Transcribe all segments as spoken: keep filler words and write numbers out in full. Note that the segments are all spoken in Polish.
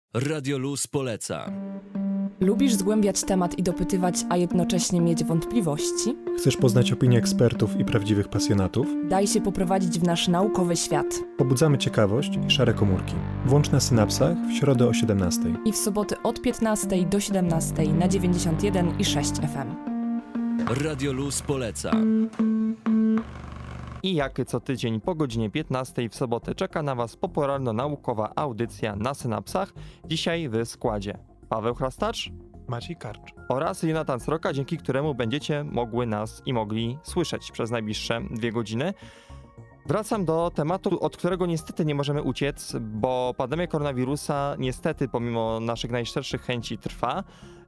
Radio Luz poleca. Lubisz zgłębiać temat i dopytywać, a jednocześnie mieć wątpliwości? Chcesz poznać opinie ekspertów i prawdziwych pasjonatów? Daj się poprowadzić w nasz naukowy świat. Pobudzamy ciekawość i szare komórki. Włącz na Synapsach w środę o siedemnastej. I w soboty od piętnastej do siedemnastej na dziewięćdziesiąt jeden i sześć F M. Radio Luz poleca. I jak co tydzień po godzinie piętnastej w sobotę czeka na Was poporanno-naukowa audycja na Synapsach. Dzisiaj w składzie Paweł Chrastacz, Maciej Karcz oraz Jonatan Sroka, dzięki któremu będziecie mogły nas i mogli słyszeć przez najbliższe dwie godziny. Wracam do tematu, od którego niestety nie możemy uciec, bo pandemia koronawirusa niestety pomimo naszych najszczerszych chęci trwa.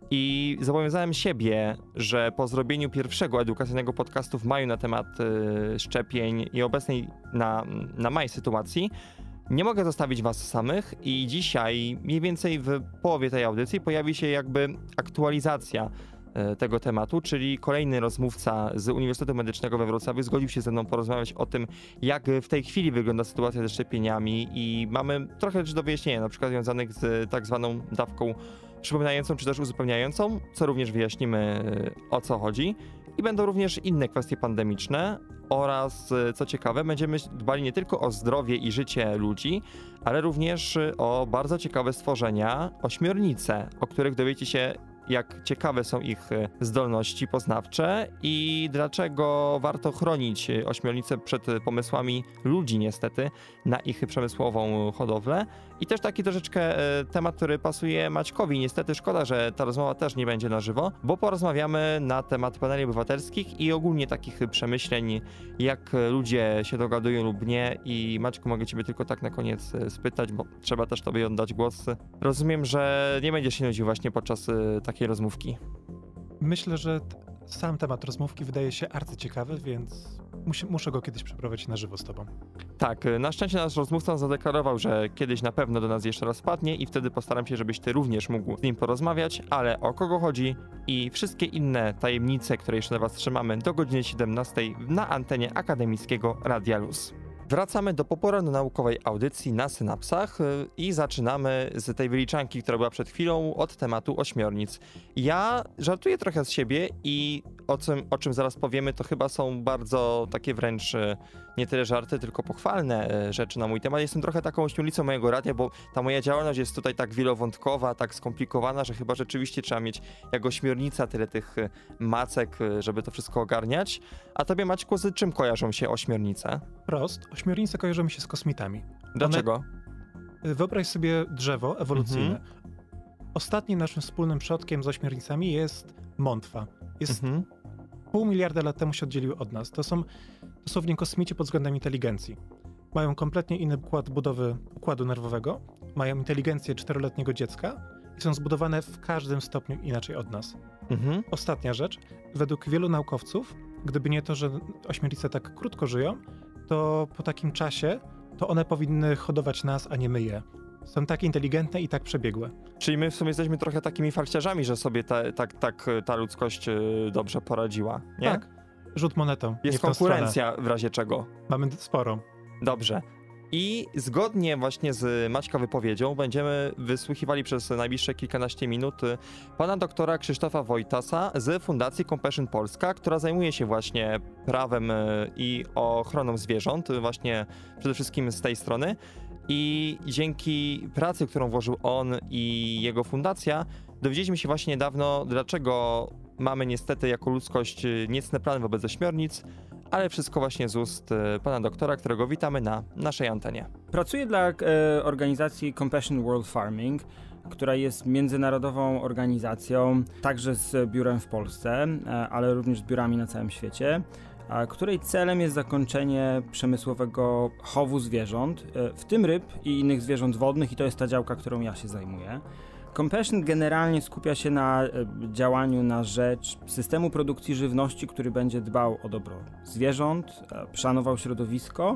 I zobowiązałem siebie, że po zrobieniu pierwszego edukacyjnego podcastu w maju na temat y, szczepień i obecnej na, na maj sytuacji, nie mogę zostawić was samych i dzisiaj mniej więcej w połowie tej audycji pojawi się jakby aktualizacja y, tego tematu, czyli kolejny rozmówca z Uniwersytetu Medycznego we Wrocławiu zgodził się ze mną porozmawiać o tym, jak w tej chwili wygląda sytuacja ze szczepieniami i mamy trochę rzeczy do wyjaśnienia, na przykład związanych z tak zwaną dawką przypominającą czy też uzupełniającą, co również wyjaśnimy, o co chodzi. I będą również inne kwestie pandemiczne oraz, co ciekawe, będziemy dbali nie tylko o zdrowie i życie ludzi, ale również o bardzo ciekawe stworzenia, ośmiornice, o których dowiecie się, jak ciekawe są ich zdolności poznawcze i dlaczego warto chronić ośmiornice przed pomysłami ludzi niestety na ich przemysłową hodowlę. I też taki troszeczkę temat, który pasuje Maćkowi. Niestety szkoda, że ta rozmowa też nie będzie na żywo, bo porozmawiamy na temat paneli obywatelskich i ogólnie takich przemyśleń, jak ludzie się dogadują lub nie. I Maćku, mogę ciebie tylko tak na koniec spytać, bo trzeba też tobie oddać głos. Rozumiem, że nie będziesz się nudził właśnie podczas takiej rozmówki. Myślę, że t- sam temat rozmówki wydaje się arcyciekawy, więc musi, muszę go kiedyś przeprowadzić na żywo z tobą. Tak, na szczęście nasz rozmówca zadeklarował, że kiedyś na pewno do nas jeszcze raz wpadnie i wtedy postaram się, żebyś ty również mógł z nim porozmawiać, ale o kogo chodzi i wszystkie inne tajemnice, które jeszcze na was trzymamy do godziny siedemnastej na antenie akademickiego Radia Luz. Wracamy do poporanno-naukowej audycji na Synapsach i zaczynamy z tej wyliczanki, która była przed chwilą, od tematu ośmiornic. Ja żartuję trochę z siebie i o czym, o czym zaraz powiemy, to chyba są bardzo takie wręcz nie tyle żarty, tylko pochwalne rzeczy na mój temat. Jestem trochę taką ośmiornicą mojego radia, bo ta moja działalność jest tutaj tak wielowątkowa, tak skomplikowana, że chyba rzeczywiście trzeba mieć jak ośmiornica tyle tych macek, żeby to wszystko ogarniać. A tobie, Maćku, z czym kojarzą się ośmiornice? Prost. Ośmiornice kojarzą mi się z kosmitami. Dlaczego? One, wyobraź sobie drzewo ewolucyjne. Mhm. Ostatnim naszym wspólnym przodkiem z ośmiornicami jest mątwa. Jest Mhm. pół miliarda lat temu się oddzieliły od nas. To są dosłownie kosmici pod względem inteligencji. Mają kompletnie inny układ budowy układu nerwowego, mają inteligencję czteroletniego dziecka i są zbudowane w każdym stopniu inaczej od nas. Mhm. Ostatnia rzecz. Według wielu naukowców, gdyby nie to, że ośmiornice tak krótko żyją, to po takim czasie to one powinny hodować nas, a nie my je. Są tak inteligentne i tak przebiegłe. Czyli my w sumie jesteśmy trochę takimi farciarzami, że sobie ta, tak, tak ta ludzkość dobrze poradziła, nie? Tak. Rzut monetą. nie Jest w tą konkurencja stronę. w razie czego. Mamy sporo. Dobrze. I zgodnie właśnie z Maćka wypowiedzią będziemy wysłuchiwali przez najbliższe kilkanaście minut pana doktora Krzysztofa Wojtasa z Fundacji Compassion Polska, która zajmuje się właśnie prawem i ochroną zwierząt, właśnie przede wszystkim z tej strony. I dzięki pracy, którą włożył on i jego fundacja, dowiedzieliśmy się właśnie niedawno, dlaczego mamy niestety jako ludzkość niecne plany wobec ośmiornic, ale wszystko właśnie z ust pana doktora, którego witamy na naszej antenie. Pracuję dla e, organizacji Compassion World Farming, która jest międzynarodową organizacją, także z biurem w Polsce, e, ale również z biurami na całym świecie, a której celem jest zakończenie przemysłowego chowu zwierząt, e, w tym ryb i innych zwierząt wodnych, i to jest ta działka, którą ja się zajmuję. Compassion generalnie skupia się na działaniu na rzecz systemu produkcji żywności, który będzie dbał o dobro zwierząt, szanował środowisko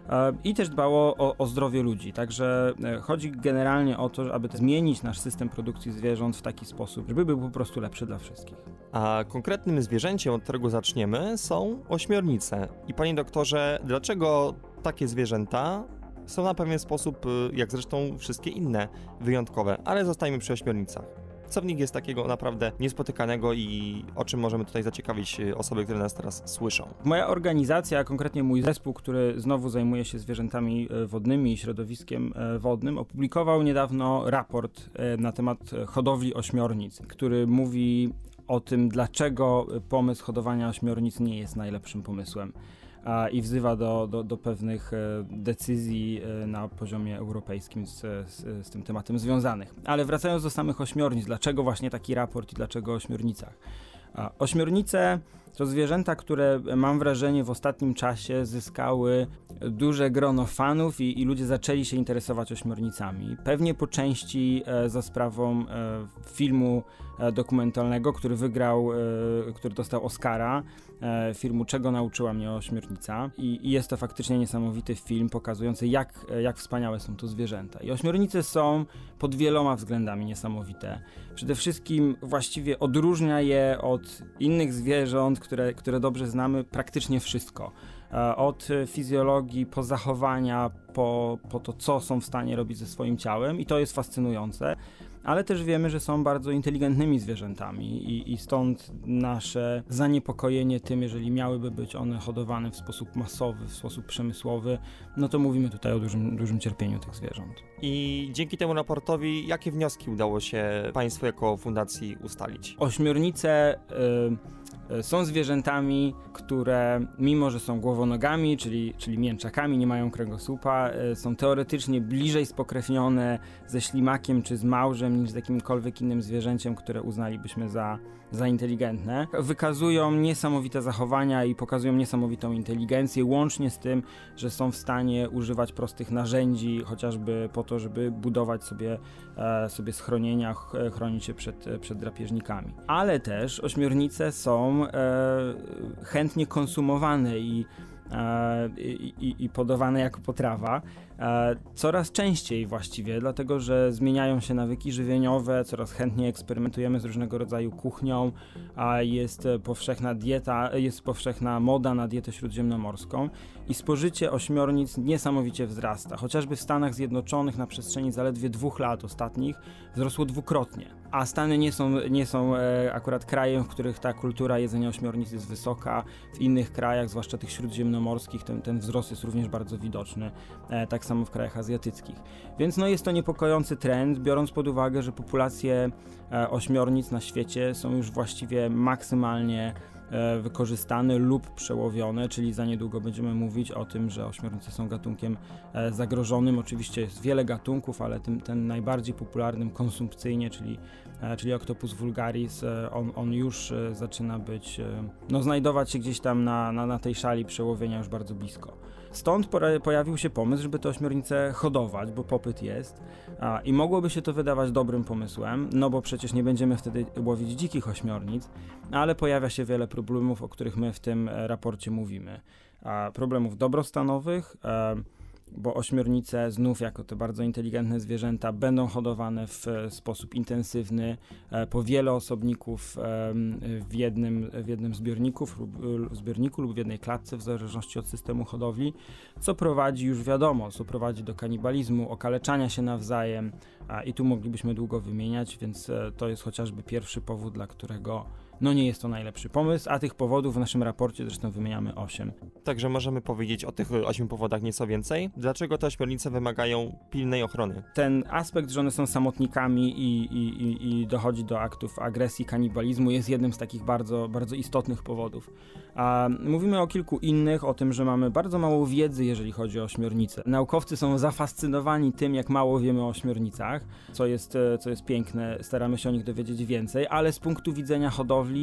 i też dbało o, o zdrowie ludzi. Także chodzi generalnie o to, aby zmienić nasz system produkcji zwierząt w taki sposób, żeby był po prostu lepszy dla wszystkich. A konkretnym zwierzęciem, od którego zaczniemy, są ośmiornice. I panie doktorze, dlaczego takie zwierzęta są na pewien sposób, jak zresztą wszystkie inne, wyjątkowe, ale zostajmy przy ośmiornicach. Co w nich jest takiego naprawdę niespotykanego i o czym możemy tutaj zaciekawić osoby, które nas teraz słyszą? Moja organizacja, a konkretnie mój zespół, który znowu zajmuje się zwierzętami wodnymi i środowiskiem wodnym, opublikował niedawno raport na temat hodowli ośmiornic, który mówi o tym, dlaczego pomysł hodowania ośmiornic nie jest najlepszym pomysłem. I wzywa do, do, do pewnych decyzji na poziomie europejskim z, z, z tym tematem związanych. Ale wracając do samych ośmiornic, dlaczego właśnie taki raport i dlaczego o ośmiornicach? Ośmiornice to zwierzęta, które mam wrażenie w ostatnim czasie zyskały duże grono fanów i, i ludzie zaczęli się interesować ośmiornicami. Pewnie po części e, za sprawą e, filmu e, dokumentalnego, który wygrał, e, który dostał Oscara, e, filmu Czego nauczyła mnie ośmiornica. I, I jest to faktycznie niesamowity film pokazujący, jak, jak wspaniałe są to zwierzęta. I ośmiornice są pod wieloma względami niesamowite. Przede wszystkim właściwie odróżnia je od innych zwierząt, które, które dobrze znamy, praktycznie wszystko. Od fizjologii, po zachowania, po, po to, co są w stanie robić ze swoim ciałem i to jest fascynujące, ale też wiemy, że są bardzo inteligentnymi zwierzętami i, i stąd nasze zaniepokojenie tym, jeżeli miałyby być one hodowane w sposób masowy, w sposób przemysłowy, no to mówimy tutaj o dużym, dużym cierpieniu tych zwierząt. I dzięki temu raportowi, jakie wnioski udało się Państwu jako fundacji ustalić? Ośmiornice y, y, są zwierzętami, które mimo, że są głowonogami, czyli, czyli mięczakami, nie mają kręgosłupa, y, są teoretycznie bliżej spokrewnione ze ślimakiem czy z małżem niż z jakimkolwiek innym zwierzęciem, które uznalibyśmy za, za inteligentne. Wykazują niesamowite zachowania i pokazują niesamowitą inteligencję, łącznie z tym, że są w stanie używać prostych narzędzi, chociażby po to, żeby budować sobie, e, sobie schronienia, ch, chronić się przed, przed drapieżnikami. Ale też ośmiornice są e, chętnie konsumowane i I, i, i podawane jako potrawa e, coraz częściej właściwie, dlatego że zmieniają się nawyki żywieniowe, coraz chętniej eksperymentujemy z różnego rodzaju kuchnią, a jest powszechna dieta, jest powszechna moda na dietę śródziemnomorską i spożycie ośmiornic niesamowicie wzrasta. Chociażby w Stanach Zjednoczonych na przestrzeni zaledwie dwóch lat ostatnich wzrosło dwukrotnie, a Stany nie są, nie są e, akurat krajem, w których ta kultura jedzenia ośmiornic jest wysoka. W innych krajach, zwłaszcza tych śródziemnomorskich, ten, ten wzrost jest również bardzo widoczny, e, tak samo w krajach azjatyckich. Więc no, jest to niepokojący trend, biorąc pod uwagę, że populacje e, ośmiornic na świecie są już właściwie maksymalnie e, wykorzystane lub przełowione, czyli za niedługo będziemy mówić o tym, że ośmiornice są gatunkiem e, zagrożonym. Oczywiście jest wiele gatunków, ale tym, ten najbardziej popularnym konsumpcyjnie, czyli, e, czyli Octopus vulgaris, e, on, on już e, zaczyna być, e, no znajdować się gdzieś tam na, na, na tej szali przełowienia już bardzo blisko. Stąd pojawił się pomysł, żeby te ośmiornice hodować, bo popyt jest a, i mogłoby się to wydawać dobrym pomysłem, no bo przecież nie będziemy wtedy łowić dzikich ośmiornic, ale pojawia się wiele problemów, o których my w tym raporcie mówimy. A, problemów dobrostanowych, a, bo ośmiornice znów jako te bardzo inteligentne zwierzęta będą hodowane w sposób intensywny po wiele osobników w jednym, w jednym zbiorniku, lub, zbiorniku lub w jednej klatce w zależności od systemu hodowli, co prowadzi już wiadomo, co prowadzi do kanibalizmu, okaleczania się nawzajem i tu moglibyśmy długo wymieniać, więc to jest chociażby pierwszy powód, dla którego no nie jest to najlepszy pomysł, a tych powodów w naszym raporcie zresztą wymieniamy osiem. Także możemy powiedzieć o tych ośmiu powodach nieco więcej. Dlaczego te ośmiornice wymagają pilnej ochrony? Ten aspekt, że one są samotnikami i, i, i, i dochodzi do aktów agresji, kanibalizmu jest jednym z takich bardzo, bardzo istotnych powodów. A mówimy o kilku innych, o tym, że mamy bardzo mało wiedzy, jeżeli chodzi o ośmiornice. Naukowcy są zafascynowani tym, jak mało wiemy o ośmiornicach, co jest, co jest piękne, staramy się o nich dowiedzieć więcej, ale z punktu widzenia hodowli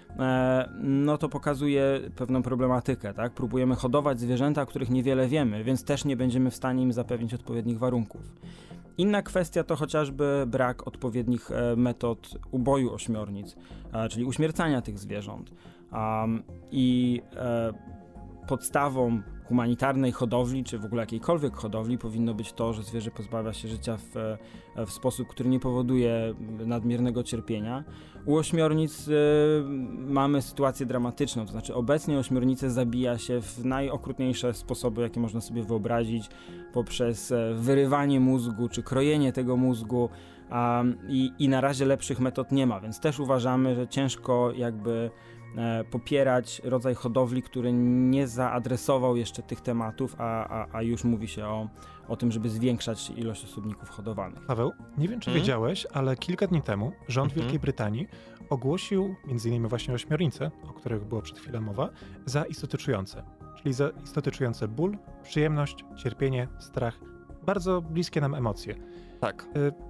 no to pokazuje pewną problematykę, tak? Próbujemy hodować zwierzęta, o których niewiele wiemy, więc też nie będziemy w stanie im zapewnić odpowiednich warunków. Inna kwestia to chociażby brak odpowiednich metod uboju ośmiornic, czyli uśmiercania tych zwierząt. I podstawą humanitarnej hodowli, czy w ogóle jakiejkolwiek hodowli powinno być to, że zwierzę pozbawia się życia w, w sposób, który nie powoduje nadmiernego cierpienia. U ośmiornic y, mamy sytuację dramatyczną, to znaczy obecnie ośmiornicę zabija się w najokrutniejsze sposoby, jakie można sobie wyobrazić, poprzez wyrywanie mózgu, czy krojenie tego mózgu, a, i, i na razie lepszych metod nie ma, więc też uważamy, że ciężko jakby e, popierać rodzaj hodowli, który nie zaadresował jeszcze tych tematów, a, a, a już mówi się o, o tym, żeby zwiększać ilość osobników hodowanych. Paweł, nie wiem czy Mhm. wiedziałeś, ale kilka dni temu rząd Mhm. Wielkiej Brytanii ogłosił między innymi właśnie ośmiornice, o których było przed chwilą mowa, za istoty czujące. Czyli za istoty czujące ból, przyjemność, cierpienie, strach, bardzo bliskie nam emocje. Tak.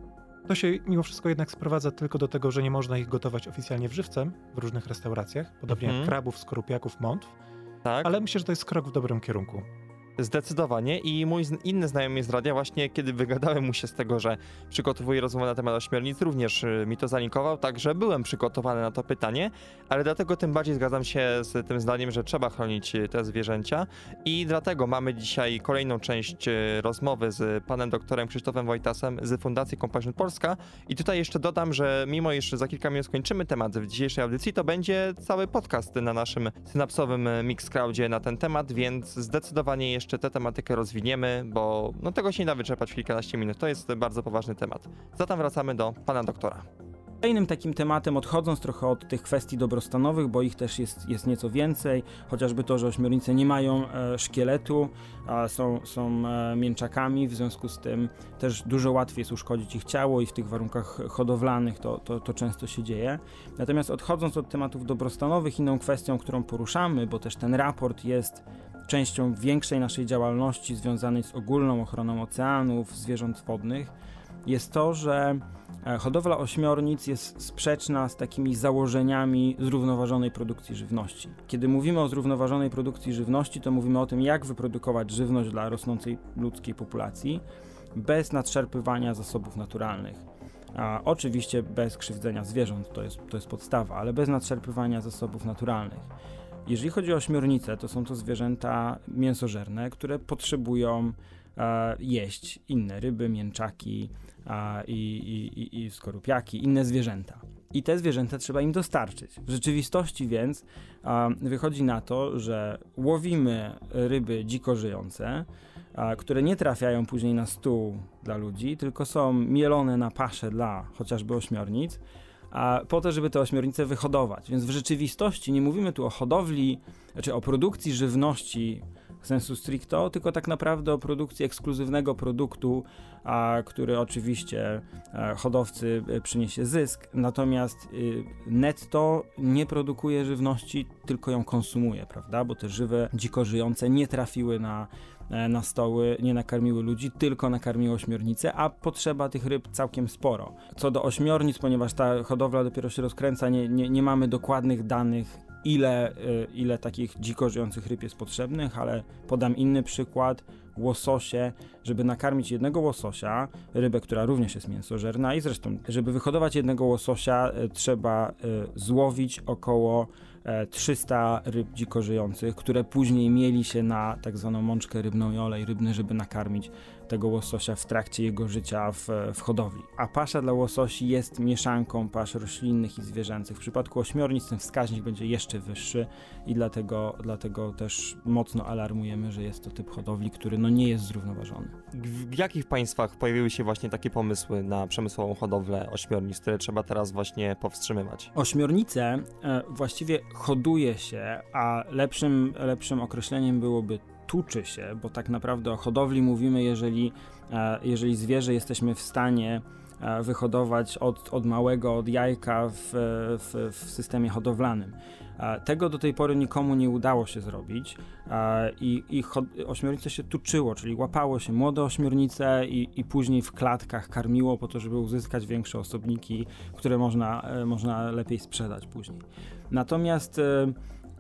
To się mimo wszystko jednak sprowadza tylko do tego, że nie można ich gotować oficjalnie w żywcem w różnych restauracjach, podobnie Mhm. jak krabów, skorupiaków, mątw, Tak. ale myślę, że to jest krok w dobrym kierunku. Zdecydowanie i mój zn- inny znajomy z radia właśnie, kiedy wygadałem mu się z tego, że przygotowuję rozmowę na temat ośmiornic, również y, mi to zalinkował, także byłem przygotowany na to pytanie, ale dlatego tym bardziej zgadzam się z tym zdaniem, że trzeba chronić y, te zwierzęcia i dlatego mamy dzisiaj kolejną część y, rozmowy z panem doktorem Krzysztofem Wojtasem z Fundacji Compassion Polska i tutaj jeszcze dodam, że mimo iż za kilka minut skończymy temat w dzisiejszej audycji, to będzie cały podcast na naszym synapsowym Mixcloudzie na ten temat, więc zdecydowanie jeszcze tę tematykę rozwiniemy, bo no, tego się nie da wyczerpać w kilkanaście minut. To jest bardzo poważny temat. Zatem wracamy do pana doktora. Kolejnym takim tematem, odchodząc trochę od tych kwestii dobrostanowych, bo ich też jest, jest nieco więcej, chociażby to, że ośmiornice nie mają e, szkieletu, a są, są e, mięczakami, w związku z tym też dużo łatwiej jest uszkodzić ich ciało i w tych warunkach hodowlanych to, to, to często się dzieje. Natomiast odchodząc od tematów dobrostanowych, inną kwestią, którą poruszamy, bo też ten raport jest częścią większej naszej działalności związanej z ogólną ochroną oceanów, zwierząt wodnych, jest to, że hodowla ośmiornic jest sprzeczna z takimi założeniami zrównoważonej produkcji żywności. Kiedy mówimy o zrównoważonej produkcji żywności, to mówimy o tym, jak wyprodukować żywność dla rosnącej ludzkiej populacji bez nadszarpywania zasobów naturalnych. A oczywiście bez krzywdzenia zwierząt, to jest, to jest podstawa, ale bez nadszarpywania zasobów naturalnych. Jeżeli chodzi o ośmiornice, to są to zwierzęta mięsożerne, które potrzebują e, jeść inne ryby, mięczaki e, i, i, i skorupiaki, inne zwierzęta. I te zwierzęta trzeba im dostarczyć. W rzeczywistości więc e, wychodzi na to, że łowimy ryby dziko żyjące, a, które nie trafiają później na stół dla ludzi, tylko są mielone na paszę dla chociażby ośmiornic, a po to, żeby te ośmiornice wyhodować. Więc w rzeczywistości nie mówimy tu o hodowli, czy o produkcji żywności sensu stricto, tylko tak naprawdę o produkcji ekskluzywnego produktu, a, który oczywiście a, hodowcy a, przyniesie zysk, natomiast y, netto nie produkuje żywności, tylko ją konsumuje, prawda? Bo te żywe, dziko żyjące nie trafiły na na stoły, nie nakarmiły ludzi, tylko nakarmiły ośmiornice, a potrzeba tych ryb całkiem sporo. Co do ośmiornic, ponieważ ta hodowla dopiero się rozkręca, nie, nie, nie mamy dokładnych danych, ile, ile takich dziko żyjących ryb jest potrzebnych, ale podam inny przykład. Łososie, żeby nakarmić jednego łososia, rybę, która również jest mięsożerna i zresztą, żeby wyhodować jednego łososia, trzeba złowić około trzysta ryb dziko żyjących, które później mieli się na tak zwaną mączkę rybną i olej rybny, żeby nakarmić tego łososia w trakcie jego życia w, w hodowli. A pasza dla łososi jest mieszanką pasz roślinnych i zwierzęcych. W przypadku ośmiornic ten wskaźnik będzie jeszcze wyższy i dlatego, dlatego też mocno alarmujemy, że jest to typ hodowli, który no nie jest zrównoważony. W jakich państwach pojawiły się właśnie takie pomysły na przemysłową hodowlę ośmiornic, które trzeba teraz właśnie powstrzymywać? Ośmiornice e, właściwie hoduje się, a lepszym, lepszym określeniem byłoby tuczy się, bo tak naprawdę o hodowli mówimy, jeżeli, e, jeżeli zwierzę jesteśmy w stanie e, wyhodować od, od małego, od jajka w, w, w systemie hodowlanym. E, tego do tej pory nikomu nie udało się zrobić e, i, i ho, ośmiornice się tuczyło, czyli łapało się młode ośmiornice i, i później w klatkach karmiło po to, żeby uzyskać większe osobniki, które można, e, można lepiej sprzedać później. Natomiast e,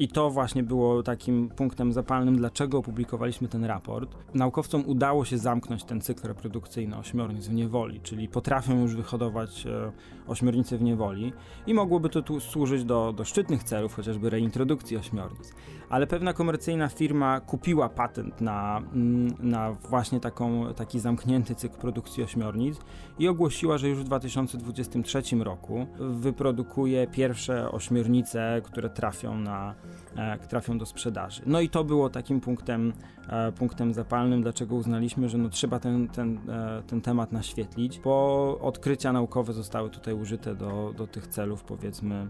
I to właśnie było takim punktem zapalnym, dlaczego opublikowaliśmy ten raport. Naukowcom udało się zamknąć ten cykl reprodukcyjny ośmiornic w niewoli, czyli potrafią już wyhodować e, ośmiornice w niewoli i mogłoby to tu służyć do, do szczytnych celów, chociażby reintrodukcji ośmiornic. Ale pewna komercyjna firma kupiła patent na, na właśnie taką, taki zamknięty cykl produkcji ośmiornic i ogłosiła, że już w dwa tysiące dwudziestym trzecim roku wyprodukuje pierwsze ośmiornice, które trafią na e, trafią do sprzedaży. No i to było takim punktem, e, punktem zapalnym, dlaczego uznaliśmy, że no trzeba ten, ten, e, ten temat naświetlić, bo odkrycia naukowe zostały tutaj użyte do, do tych celów, powiedzmy,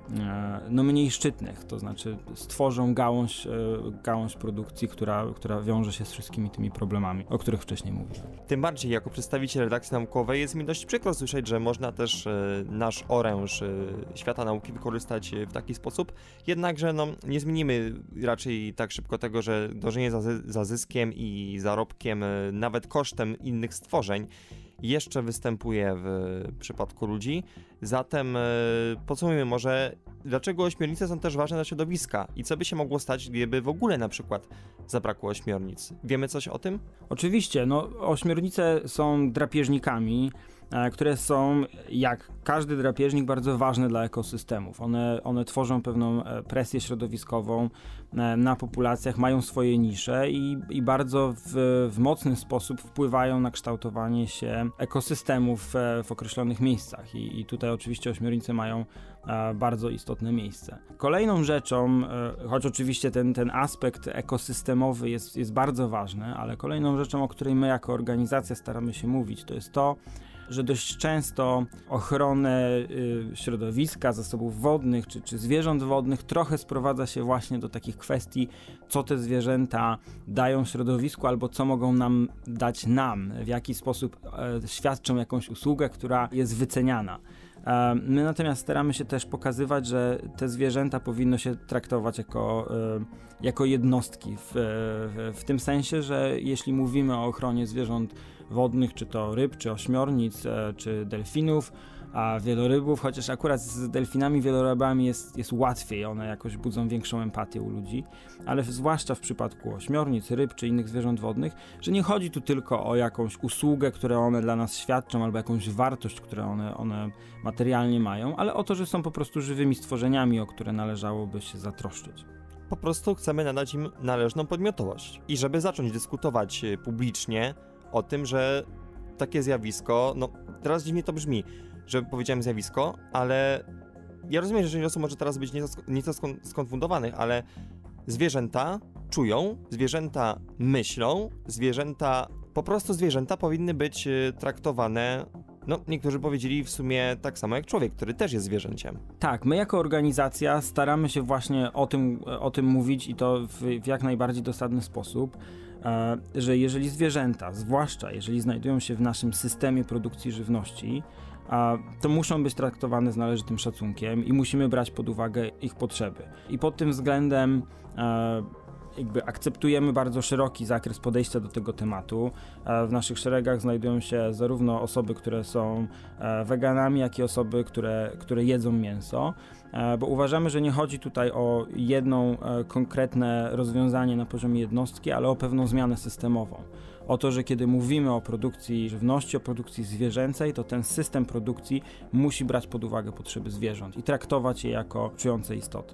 e, no mniej szczytnych, to znaczy stworzą gałąź, e, gałąź produkcji, która, która wiąże się z wszystkimi tymi problemami, o których wcześniej mówiłem. Tym bardziej jako przedstawiciel redakcji naukowej jest mi dość przykro słyszeć, że można też e, nasz oręż e, świata nauki wykorzystać w taki sposób, jednakże no, nie zmienimy raczej tak szybko tego, że dążenie za, zy- za zyskiem i zarobkiem, e, nawet kosztem innych stworzeń, jeszcze występuje w przypadku ludzi. Zatem e, podsumujmy może, dlaczego ośmiornice są też ważne dla środowiska i co by się mogło stać, gdyby w ogóle na przykład zabrakło ośmiornic. Wiemy coś o tym? Oczywiście, no ośmiornice są drapieżnikami, e, które są, jak każdy drapieżnik, bardzo ważne dla ekosystemów. One, one tworzą pewną e, presję środowiskową e, na populacjach, mają swoje nisze i, i bardzo w, w mocny sposób wpływają na kształtowanie się ekosystemów e, w określonych miejscach. I, i tutaj oczywiście ośmiornice mają e, bardzo istotne miejsce. Kolejną rzeczą, e, choć oczywiście ten, ten aspekt ekosystemowy jest, jest bardzo ważny, ale kolejną rzeczą, o której my jako organizacja staramy się mówić, to jest to, że dość często ochronę y, środowiska, zasobów wodnych czy, czy zwierząt wodnych trochę sprowadza się właśnie do takich kwestii, co te zwierzęta dają środowisku albo co mogą nam dać nam, w jaki sposób e, świadczą jakąś usługę, która jest wyceniana. E, my natomiast staramy się też pokazywać, że te zwierzęta powinno się traktować jako, e, jako jednostki, w, w, w tym sensie, że jeśli mówimy o ochronie zwierząt wodnych, czy to ryb, czy ośmiornic, e, czy delfinów, a wielorybów, chociaż akurat z delfinami, wielorybami jest, jest łatwiej, one jakoś budzą większą empatię u ludzi, ale zwłaszcza w przypadku ośmiornic, ryb, czy innych zwierząt wodnych, że nie chodzi tu tylko o jakąś usługę, którą one dla nas świadczą, albo jakąś wartość, którą one, one materialnie mają, ale o to, że są po prostu żywymi stworzeniami, o które należałoby się zatroszczyć. Po prostu chcemy nadać im należną podmiotowość. I żeby zacząć dyskutować publicznie o tym, że takie zjawisko, no teraz dziwnie to brzmi, że powiedziałem zjawisko, ale ja rozumiem, że część osób może teraz być nieco, nieco skonfundowanych, ale zwierzęta czują, zwierzęta myślą, zwierzęta, po prostu zwierzęta powinny być traktowane, no niektórzy powiedzieli w sumie tak samo jak człowiek, który też jest zwierzęciem. Tak, my jako organizacja staramy się właśnie o tym, o tym mówić i to w, w jak najbardziej dosadny sposób, e, że jeżeli zwierzęta, zwłaszcza jeżeli znajdują się w naszym systemie produkcji żywności, a to muszą być traktowane z należytym szacunkiem i musimy brać pod uwagę ich potrzeby. I pod tym względem e, jakby akceptujemy bardzo szeroki zakres podejścia do tego tematu. E, w naszych szeregach znajdują się zarówno osoby, które są e, weganami, jak i osoby, które, które jedzą mięso, e, bo uważamy, że nie chodzi tutaj o jedną e, konkretne rozwiązanie na poziomie jednostki, ale o pewną zmianę systemową. O to, że kiedy mówimy o produkcji żywności, o produkcji zwierzęcej, to ten system produkcji musi brać pod uwagę potrzeby zwierząt i traktować je jako czujące istoty.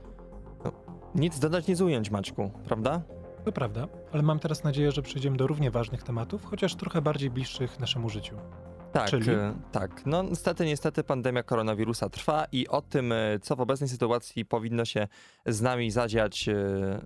No, nic dodać, nic ująć, Maćku, prawda? To prawda, ale mam teraz nadzieję, że przejdziemy do równie ważnych tematów, chociaż trochę bardziej bliższych naszemu życiu. Tak, Czyli? e, tak. No niestety, niestety pandemia koronawirusa trwa i o tym, e, co w obecnej sytuacji powinno się z nami zadziać, e,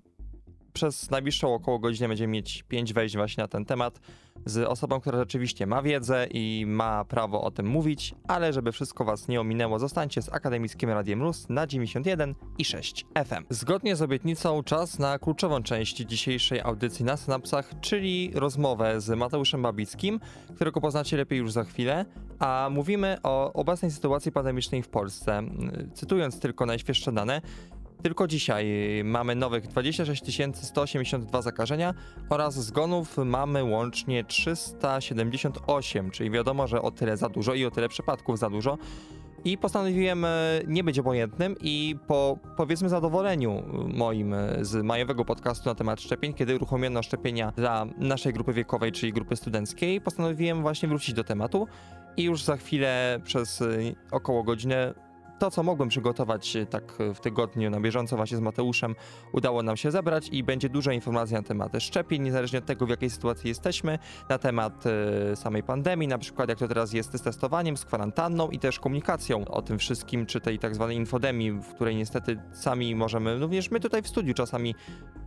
przez najbliższą około godzinę będziemy mieć pięć wejść właśnie na ten temat z osobą, która rzeczywiście ma wiedzę i ma prawo o tym mówić, ale żeby wszystko was nie ominęło, zostańcie z Akademickim Radiem Luz na dziewięćdziesiąt jeden i sześć F M. Zgodnie z obietnicą czas na kluczową część dzisiejszej audycji na Synapsach, czyli rozmowę z Mateuszem Babickim, którego poznacie lepiej już za chwilę, a mówimy o obecnej sytuacji pandemicznej w Polsce. Cytując tylko najświeższe dane, tylko dzisiaj mamy nowych dwadzieścia sześć tysięcy sto osiemdziesiąt dwa zakażenia oraz zgonów mamy łącznie trzysta siedemdziesiąt osiem, czyli wiadomo, że o tyle za dużo i o tyle przypadków za dużo. I postanowiłem nie być obojętnym i po, powiedzmy, zadowoleniu moim z majowego podcastu na temat szczepień, kiedy uruchomiono szczepienia dla naszej grupy wiekowej, czyli grupy studenckiej, postanowiłem właśnie wrócić do tematu i już za chwilę przez około godzinę to, co mogłem przygotować tak w tygodniu na bieżąco właśnie z Mateuszem, udało nam się zebrać i będzie dużo informacji na temat szczepień, niezależnie od tego, w jakiej sytuacji jesteśmy, na temat y, samej pandemii, na przykład jak to teraz jest z testowaniem, z kwarantanną i też komunikacją o tym wszystkim, czy tej tak zwanej infodemii, w której niestety sami możemy, również my tutaj w studiu czasami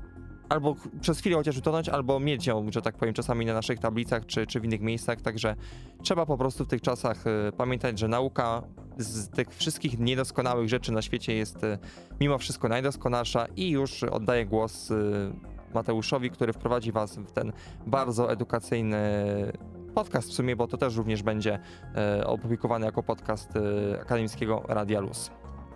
albo przez chwilę chociaż utonąć, albo mieć ją, że tak powiem, czasami na naszych tablicach, czy, czy w innych miejscach, także trzeba po prostu w tych czasach y, pamiętać, że nauka z tych wszystkich niedoskonałych rzeczy na świecie jest y, mimo wszystko najdoskonalsza i już oddaję głos y, Mateuszowi, który wprowadzi was w ten bardzo edukacyjny podcast w sumie, bo to też również będzie y, opublikowany jako podcast y, akademickiego Radia Luz.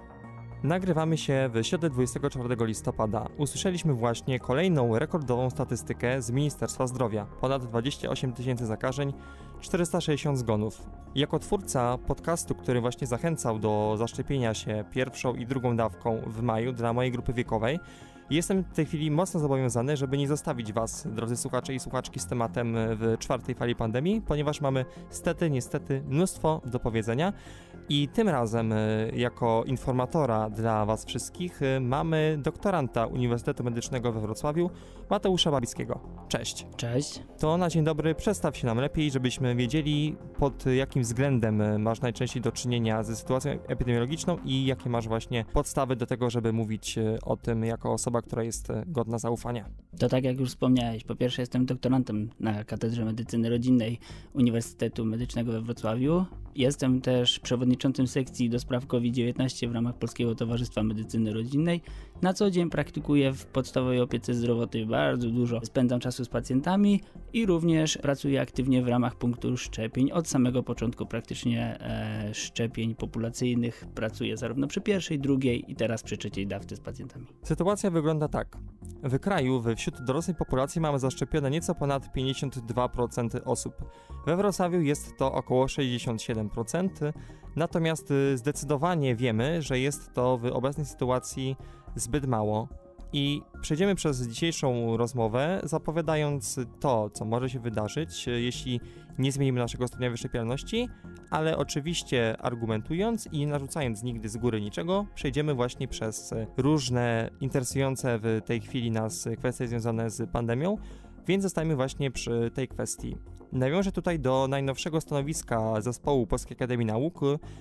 Nagrywamy się w środę dwudziestego czwartego listopada. Usłyszeliśmy właśnie kolejną rekordową statystykę z Ministerstwa Zdrowia. Ponad dwadzieścia osiem tysięcy zakażeń, czterysta sześćdziesiąt zgonów. Jako twórca podcastu, który właśnie zachęcał do zaszczepienia się pierwszą i drugą dawką w maju dla mojej grupy wiekowej, jestem w tej chwili mocno zobowiązany, żeby nie zostawić was, drodzy słuchacze i słuchaczki, z tematem w czwartej fali pandemii, ponieważ mamy stety, niestety mnóstwo do powiedzenia. I tym razem jako informatora dla was wszystkich mamy doktoranta Uniwersytetu Medycznego we Wrocławiu, Mateusza Babickiego. Cześć. Cześć. To na dzień dobry przedstaw się nam lepiej, żebyśmy wiedzieli, pod jakim względem masz najczęściej do czynienia ze sytuacją epidemiologiczną i jakie masz właśnie podstawy do tego, żeby mówić o tym jako osoba, która jest godna zaufania. To tak jak już wspomniałeś, po pierwsze jestem doktorantem na Katedrze Medycyny Rodzinnej Uniwersytetu Medycznego we Wrocławiu. Jestem też przewodniczącym sekcji do spraw COVID dziewiętnaście w ramach Polskiego Towarzystwa Medycyny Rodzinnej. Na co dzień praktykuję w podstawowej opiece zdrowotnej, bardzo dużo spędzam czasu z pacjentami i również pracuję aktywnie w ramach punktu szczepień. Od samego początku praktycznie e, szczepień populacyjnych pracuję zarówno przy pierwszej, drugiej i teraz przy trzeciej dawce z pacjentami. Sytuacja wygląda tak. W kraju wśród dorosłej populacji mamy zaszczepione nieco ponad pięćdziesiąt dwa procent osób. We Wrocławiu jest to około sześćdziesiąt siedem procent, natomiast zdecydowanie wiemy, że jest to w obecnej sytuacji zbyt mało. I przejdziemy przez dzisiejszą rozmowę, zapowiadając to, co może się wydarzyć, jeśli nie zmienimy naszego stopnia wyszczepialności, ale oczywiście argumentując i narzucając nigdy z góry niczego, przejdziemy właśnie przez różne interesujące w tej chwili nas kwestie związane z pandemią, więc zostajemy właśnie przy tej kwestii. Nawiążę tutaj do najnowszego stanowiska zespołu Polskiej Akademii Nauk,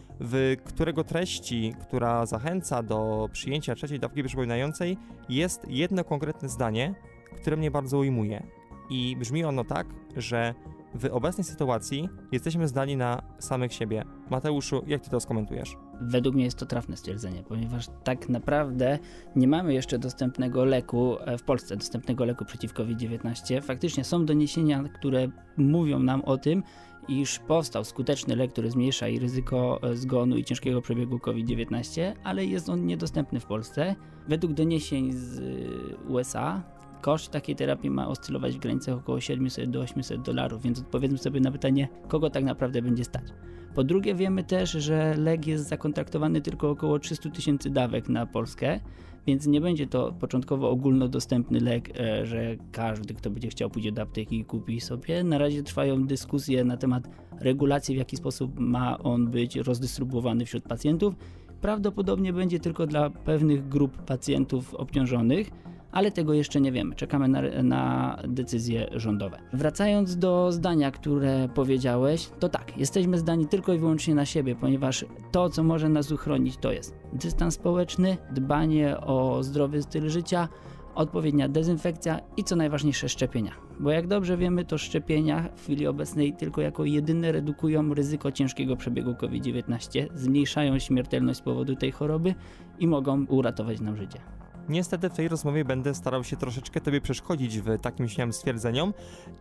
w którego treści, która zachęca do przyjęcia trzeciej dawki przypominającej, jest jedno konkretne zdanie, które mnie bardzo ujmuje. I brzmi ono tak, że w obecnej sytuacji jesteśmy zdani na samych siebie. Mateuszu, jak ty to skomentujesz? Według mnie jest to trafne stwierdzenie, ponieważ tak naprawdę nie mamy jeszcze dostępnego leku w Polsce, dostępnego leku przeciw COVID dziewiętnaście. Faktycznie są doniesienia, które mówią nam o tym, iż powstał skuteczny lek, który zmniejsza i ryzyko zgonu i ciężkiego przebiegu COVID dziewiętnaście, ale jest on niedostępny w Polsce. Według doniesień z U S A koszt takiej terapii ma oscylować w granicach około siedemset do ośmiuset dolarów, więc odpowiedzmy sobie na pytanie, kogo tak naprawdę będzie stać. Po drugie, wiemy też, że lek jest zakontraktowany tylko około trzysta tysięcy dawek na Polskę, więc nie będzie to początkowo ogólnodostępny lek, że każdy, kto będzie chciał pójść do apteki i kupi sobie. Na razie trwają dyskusje na temat regulacji, w jaki sposób ma on być rozdystrybuowany wśród pacjentów. Prawdopodobnie będzie tylko dla pewnych grup pacjentów obciążonych, ale tego jeszcze nie wiemy. Czekamy na, na decyzje rządowe. Wracając do zdania, które powiedziałeś, to tak, jesteśmy zdani tylko i wyłącznie na siebie, ponieważ to, co może nas uchronić, to jest dystans społeczny, dbanie o zdrowy styl życia, odpowiednia dezynfekcja i co najważniejsze szczepienia. Bo jak dobrze wiemy, to szczepienia w chwili obecnej tylko jako jedyne redukują ryzyko ciężkiego przebiegu COVID dziewiętnaście, zmniejszają śmiertelność z powodu tej choroby i mogą uratować nam życie. Niestety w tej rozmowie będę starał się troszeczkę tobie przeszkodzić w takim śmiałym stwierdzeniom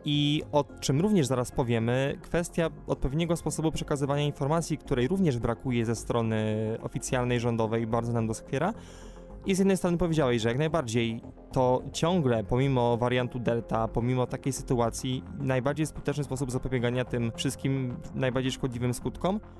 i o czym również zaraz powiemy, kwestia odpowiedniego sposobu przekazywania informacji, której również brakuje ze strony oficjalnej, rządowej, bardzo nam doskwiera. I z jednej strony powiedziałeś, że jak najbardziej to ciągle, pomimo wariantu Delta, pomimo takiej sytuacji, najbardziej skuteczny sposób zapobiegania tym wszystkim najbardziej szkodliwym skutkom,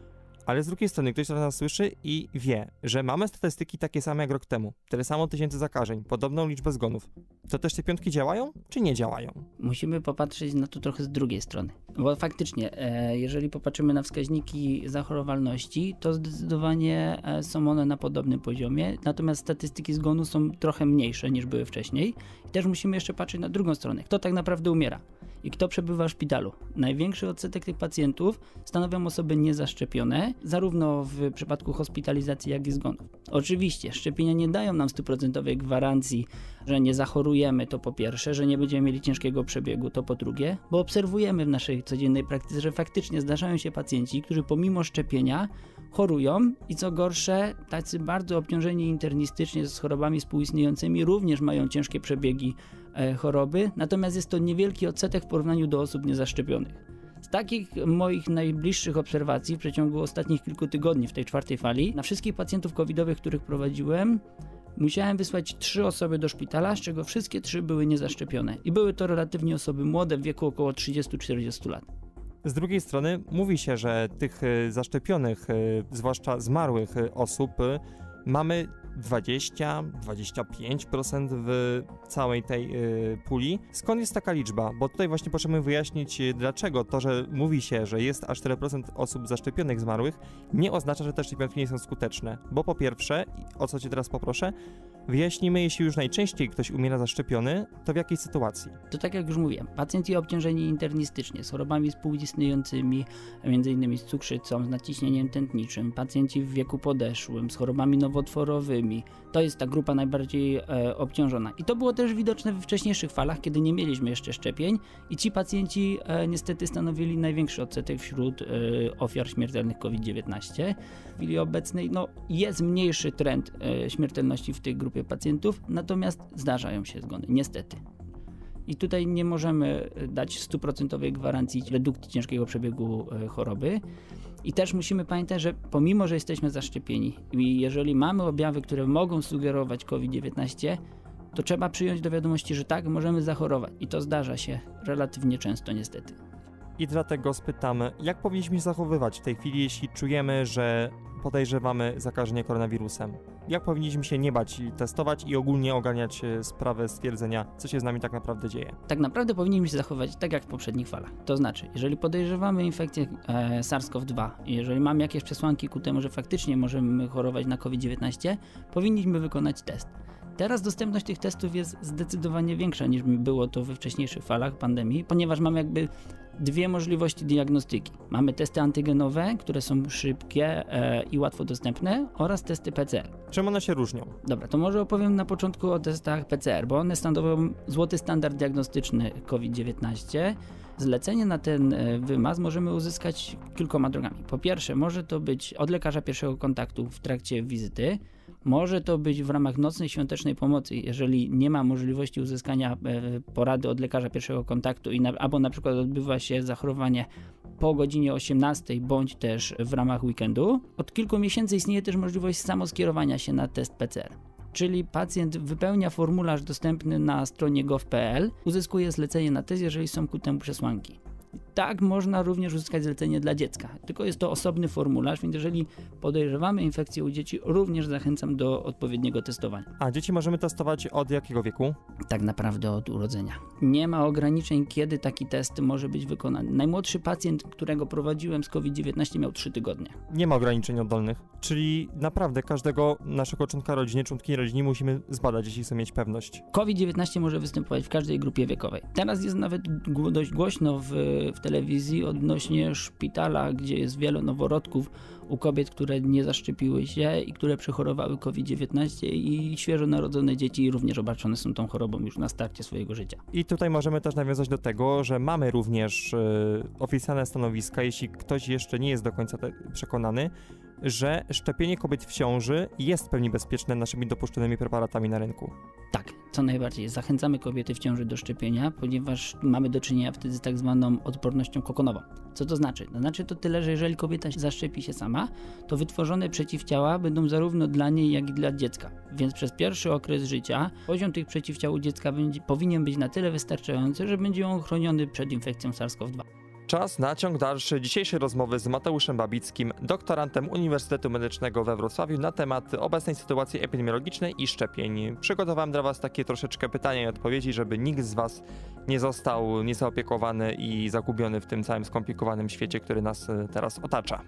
Ale z drugiej strony ktoś teraz nas słyszy i wie, że mamy statystyki takie same jak rok temu. Tyle samo tysięcy zakażeń, podobną liczbę zgonów. To też te piątki działają, czy nie działają? Musimy popatrzeć na to trochę z drugiej strony. Bo faktycznie, e, jeżeli popatrzymy na wskaźniki zachorowalności, to zdecydowanie e, są one na podobnym poziomie, natomiast statystyki zgonu są trochę mniejsze niż były wcześniej. I też musimy jeszcze patrzeć na drugą stronę. Kto tak naprawdę umiera? I kto przebywa w szpitalu? Największy odsetek tych pacjentów stanowią osoby niezaszczepione, zarówno w przypadku hospitalizacji, jak i zgonów. Oczywiście szczepienia nie dają nam stuprocentowej gwarancji, że nie zachorujemy, to po pierwsze, że nie będziemy mieli ciężkiego przebiegu, to po drugie, bo obserwujemy w naszej codziennej praktyce, że faktycznie zdarzają się pacjenci, którzy pomimo szczepienia chorują i co gorsze, tacy bardzo obciążeni internistycznie z chorobami współistniejącymi również mają ciężkie przebiegi e, choroby, natomiast jest to niewielki odsetek w porównaniu do osób niezaszczepionych. Z takich moich najbliższych obserwacji w przeciągu ostatnich kilku tygodni w tej czwartej fali, na wszystkich pacjentów covidowych, których prowadziłem, musiałem wysłać trzy osoby do szpitala, z czego wszystkie trzy były niezaszczepione. I były to relatywnie osoby młode w wieku około trzydziestu do czterdziestu lat. Z drugiej strony mówi się, że tych y, zaszczepionych, y, zwłaszcza zmarłych y, osób, y, mamy dwadzieścia do dwudziestu pięciu procent w całej tej y, puli. Skąd jest taka liczba? Bo tutaj właśnie potrzebujemy wyjaśnić, y, dlaczego to, że mówi się, że jest aż cztery procent osób zaszczepionych zmarłych, nie oznacza, że te szczepionki nie są skuteczne. Bo po pierwsze, o co cię teraz poproszę, wyjaśnimy, jeśli już najczęściej ktoś umiera zaszczepiony, to w jakiej sytuacji? To tak jak już mówiłem, pacjenci obciążeni internistycznie z chorobami współistniejącymi, m.in. z cukrzycą, z nadciśnieniem tętniczym, pacjenci w wieku podeszłym, z chorobami nowotworowymi, to jest ta grupa najbardziej e, obciążona. I to było też widoczne we wcześniejszych falach, kiedy nie mieliśmy jeszcze szczepień i ci pacjenci e, niestety stanowili największy odsetek wśród e, ofiar śmiertelnych COVID dziewiętnaście. W chwili obecnej no, jest mniejszy trend e, śmiertelności w tej grupie pacjentów, natomiast zdarzają się zgony, niestety. I tutaj nie możemy dać stuprocentowej gwarancji redukcji ciężkiego przebiegu e, choroby. I też musimy pamiętać, że pomimo, że jesteśmy zaszczepieni i jeżeli mamy objawy, które mogą sugerować COVID dziewiętnaście, to trzeba przyjąć do wiadomości, że tak, możemy zachorować. I to zdarza się relatywnie często niestety. I dlatego spytamy, jak powinniśmy się zachowywać w tej chwili, jeśli czujemy, że podejrzewamy zakażenie koronawirusem? Jak powinniśmy się nie bać i testować i ogólnie ogarniać sprawę stwierdzenia, co się z nami tak naprawdę dzieje? Tak naprawdę powinniśmy się zachować tak jak w poprzednich falach. To znaczy, jeżeli podejrzewamy infekcję e, SARS-CoV dwa i jeżeli mamy jakieś przesłanki ku temu, że faktycznie możemy chorować na COVID dziewiętnaście, powinniśmy wykonać test. Teraz dostępność tych testów jest zdecydowanie większa niż było to we wcześniejszych falach pandemii, ponieważ mamy jakby dwie możliwości diagnostyki. Mamy testy antygenowe, które są szybkie e, i łatwo dostępne oraz testy P C R. Czym one się różnią? Dobra, to może opowiem na początku o testach P C R, bo one stanowią złoty standard diagnostyczny COVID dziewiętnaście. Zlecenie na ten wymaz możemy uzyskać kilkoma drogami. Po pierwsze, może to być od lekarza pierwszego kontaktu w trakcie wizyty. Może to być w ramach nocnej świątecznej pomocy, jeżeli nie ma możliwości uzyskania porady od lekarza pierwszego kontaktu i na, albo na przykład odbywa się zachorowanie po godzinie osiemnastej bądź też w ramach weekendu. Od kilku miesięcy istnieje też możliwość samoskierowania się na test P C R. Czyli pacjent wypełnia formularz dostępny na stronie gov kropka p l, uzyskuje zlecenie na test, jeżeli są ku temu przesłanki. Tak można również uzyskać zlecenie dla dziecka, tylko jest to osobny formularz, więc jeżeli podejrzewamy infekcję u dzieci, również zachęcam do odpowiedniego testowania. A dzieci możemy testować od jakiego wieku? Tak naprawdę od urodzenia. Nie ma ograniczeń, kiedy taki test może być wykonany. Najmłodszy pacjent, którego prowadziłem z COVID dziewiętnaście, miał trzy tygodnie. Nie ma ograniczeń oddolnych, czyli naprawdę każdego naszego członka rodziny, członkini rodziny musimy zbadać, jeśli chcemy mieć pewność. COVID dziewiętnaście może występować w każdej grupie wiekowej. Teraz jest nawet dość głośno w, w telewizji odnośnie szpitala, gdzie jest wiele noworodków u kobiet, które nie zaszczepiły się i które przechorowały COVID dziewiętnaście i świeżo narodzone dzieci również obarczone są tą chorobą już na starcie swojego życia. I tutaj możemy też nawiązać do tego, że mamy również y, oficjalne stanowiska, jeśli ktoś jeszcze nie jest do końca te, przekonany, że szczepienie kobiet w ciąży jest w pełni bezpieczne naszymi dopuszczonymi preparatami na rynku. Tak, co najbardziej. Zachęcamy kobiety w ciąży do szczepienia, ponieważ mamy do czynienia wtedy z tak zwaną odpornością kokonową. Co to znaczy? To znaczy to tyle, że jeżeli kobieta zaszczepi się sama, to wytworzone przeciwciała będą zarówno dla niej, jak i dla dziecka. Więc przez pierwszy okres życia poziom tych przeciwciał u dziecka będzie, powinien być na tyle wystarczający, że będzie on chroniony przed infekcją SARS-CoV dwa. Czas na ciąg dalszy dzisiejszej rozmowy z Mateuszem Babickim, doktorantem Uniwersytetu Medycznego we Wrocławiu na temat obecnej sytuacji epidemiologicznej i szczepień. Przygotowałem dla Was takie troszeczkę pytania i odpowiedzi, żeby nikt z Was nie został niezaopiekowany i zagubiony w tym całym skomplikowanym świecie, który nas teraz otacza.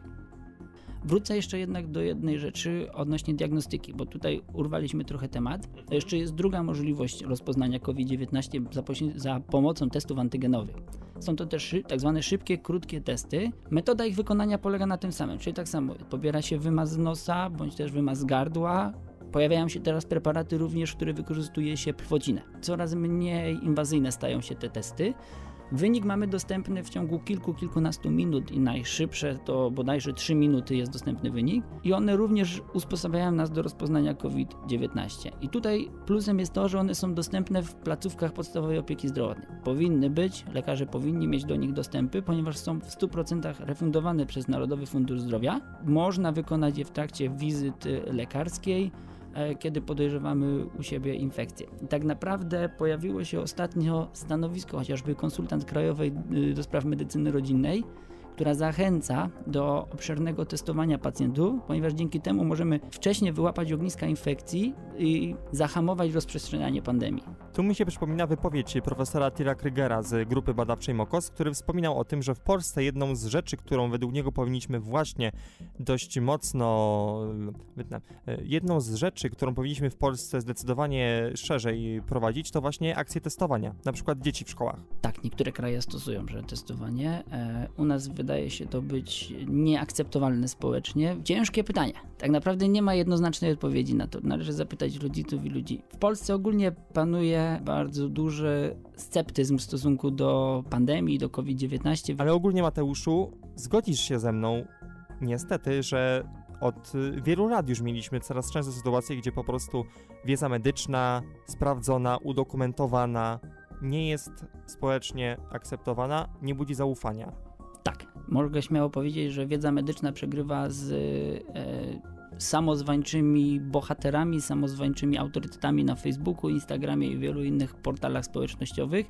Wrócę jeszcze jednak do jednej rzeczy odnośnie diagnostyki, bo tutaj urwaliśmy trochę temat. Jeszcze jest druga możliwość rozpoznania COVID dziewiętnaście za, za pomocą testów antygenowych. Są to też tak zwane szybkie, krótkie testy. Metoda ich wykonania polega na tym samym, czyli tak samo pobiera się wymaz z nosa, bądź też wymaz z gardła. Pojawiają się teraz preparaty również, w których wykorzystuje się płodzinę. Coraz mniej inwazyjne stają się te testy. Wynik mamy dostępny w ciągu kilku, kilkunastu minut i najszybsze to bodajże trzy minuty jest dostępny wynik i one również usposabiają nas do rozpoznania COVID dziewiętnaście. I tutaj plusem jest to, że one są dostępne w placówkach podstawowej opieki zdrowotnej. Powinny być, lekarze powinni mieć do nich dostępy, ponieważ są w stu procentach refundowane przez Narodowy Fundusz Zdrowia. Można wykonać je w trakcie wizyty lekarskiej, kiedy podejrzewamy u siebie infekcję. I tak naprawdę pojawiło się ostatnio stanowisko chociażby konsultant krajowej do spraw medycyny rodzinnej, która zachęca do obszernego testowania pacjentów, ponieważ dzięki temu możemy wcześniej wyłapać ogniska infekcji i zahamować rozprzestrzenianie pandemii. Tu mi się przypomina wypowiedź profesora Tila Krygera z grupy badawczej MOKOS, który wspominał o tym, że w Polsce jedną z rzeczy, którą według niego powinniśmy właśnie dość mocno... Jedną z rzeczy, którą powinniśmy w Polsce zdecydowanie szerzej prowadzić, to właśnie akcje testowania, na przykład dzieci w szkołach. Tak, niektóre kraje stosują że testowanie. U nas wydaje się to być nieakceptowalne społecznie. Ciężkie pytanie. Tak naprawdę nie ma jednoznacznej odpowiedzi na to. Należy zapytać rodziców i ludzi. W Polsce ogólnie panuje bardzo duży sceptyzm w stosunku do pandemii, do COVID dziewiętnaście. Ale ogólnie, Mateuszu, zgodzisz się ze mną, niestety, że od wielu lat już mieliśmy coraz często sytuacje, gdzie po prostu wiedza medyczna, sprawdzona, udokumentowana, nie jest społecznie akceptowana, nie budzi zaufania. Tak, mogę śmiało powiedzieć, że wiedza medyczna przegrywa z e, samozwańczymi bohaterami, samozwańczymi autorytetami na Facebooku, Instagramie i wielu innych portalach społecznościowych,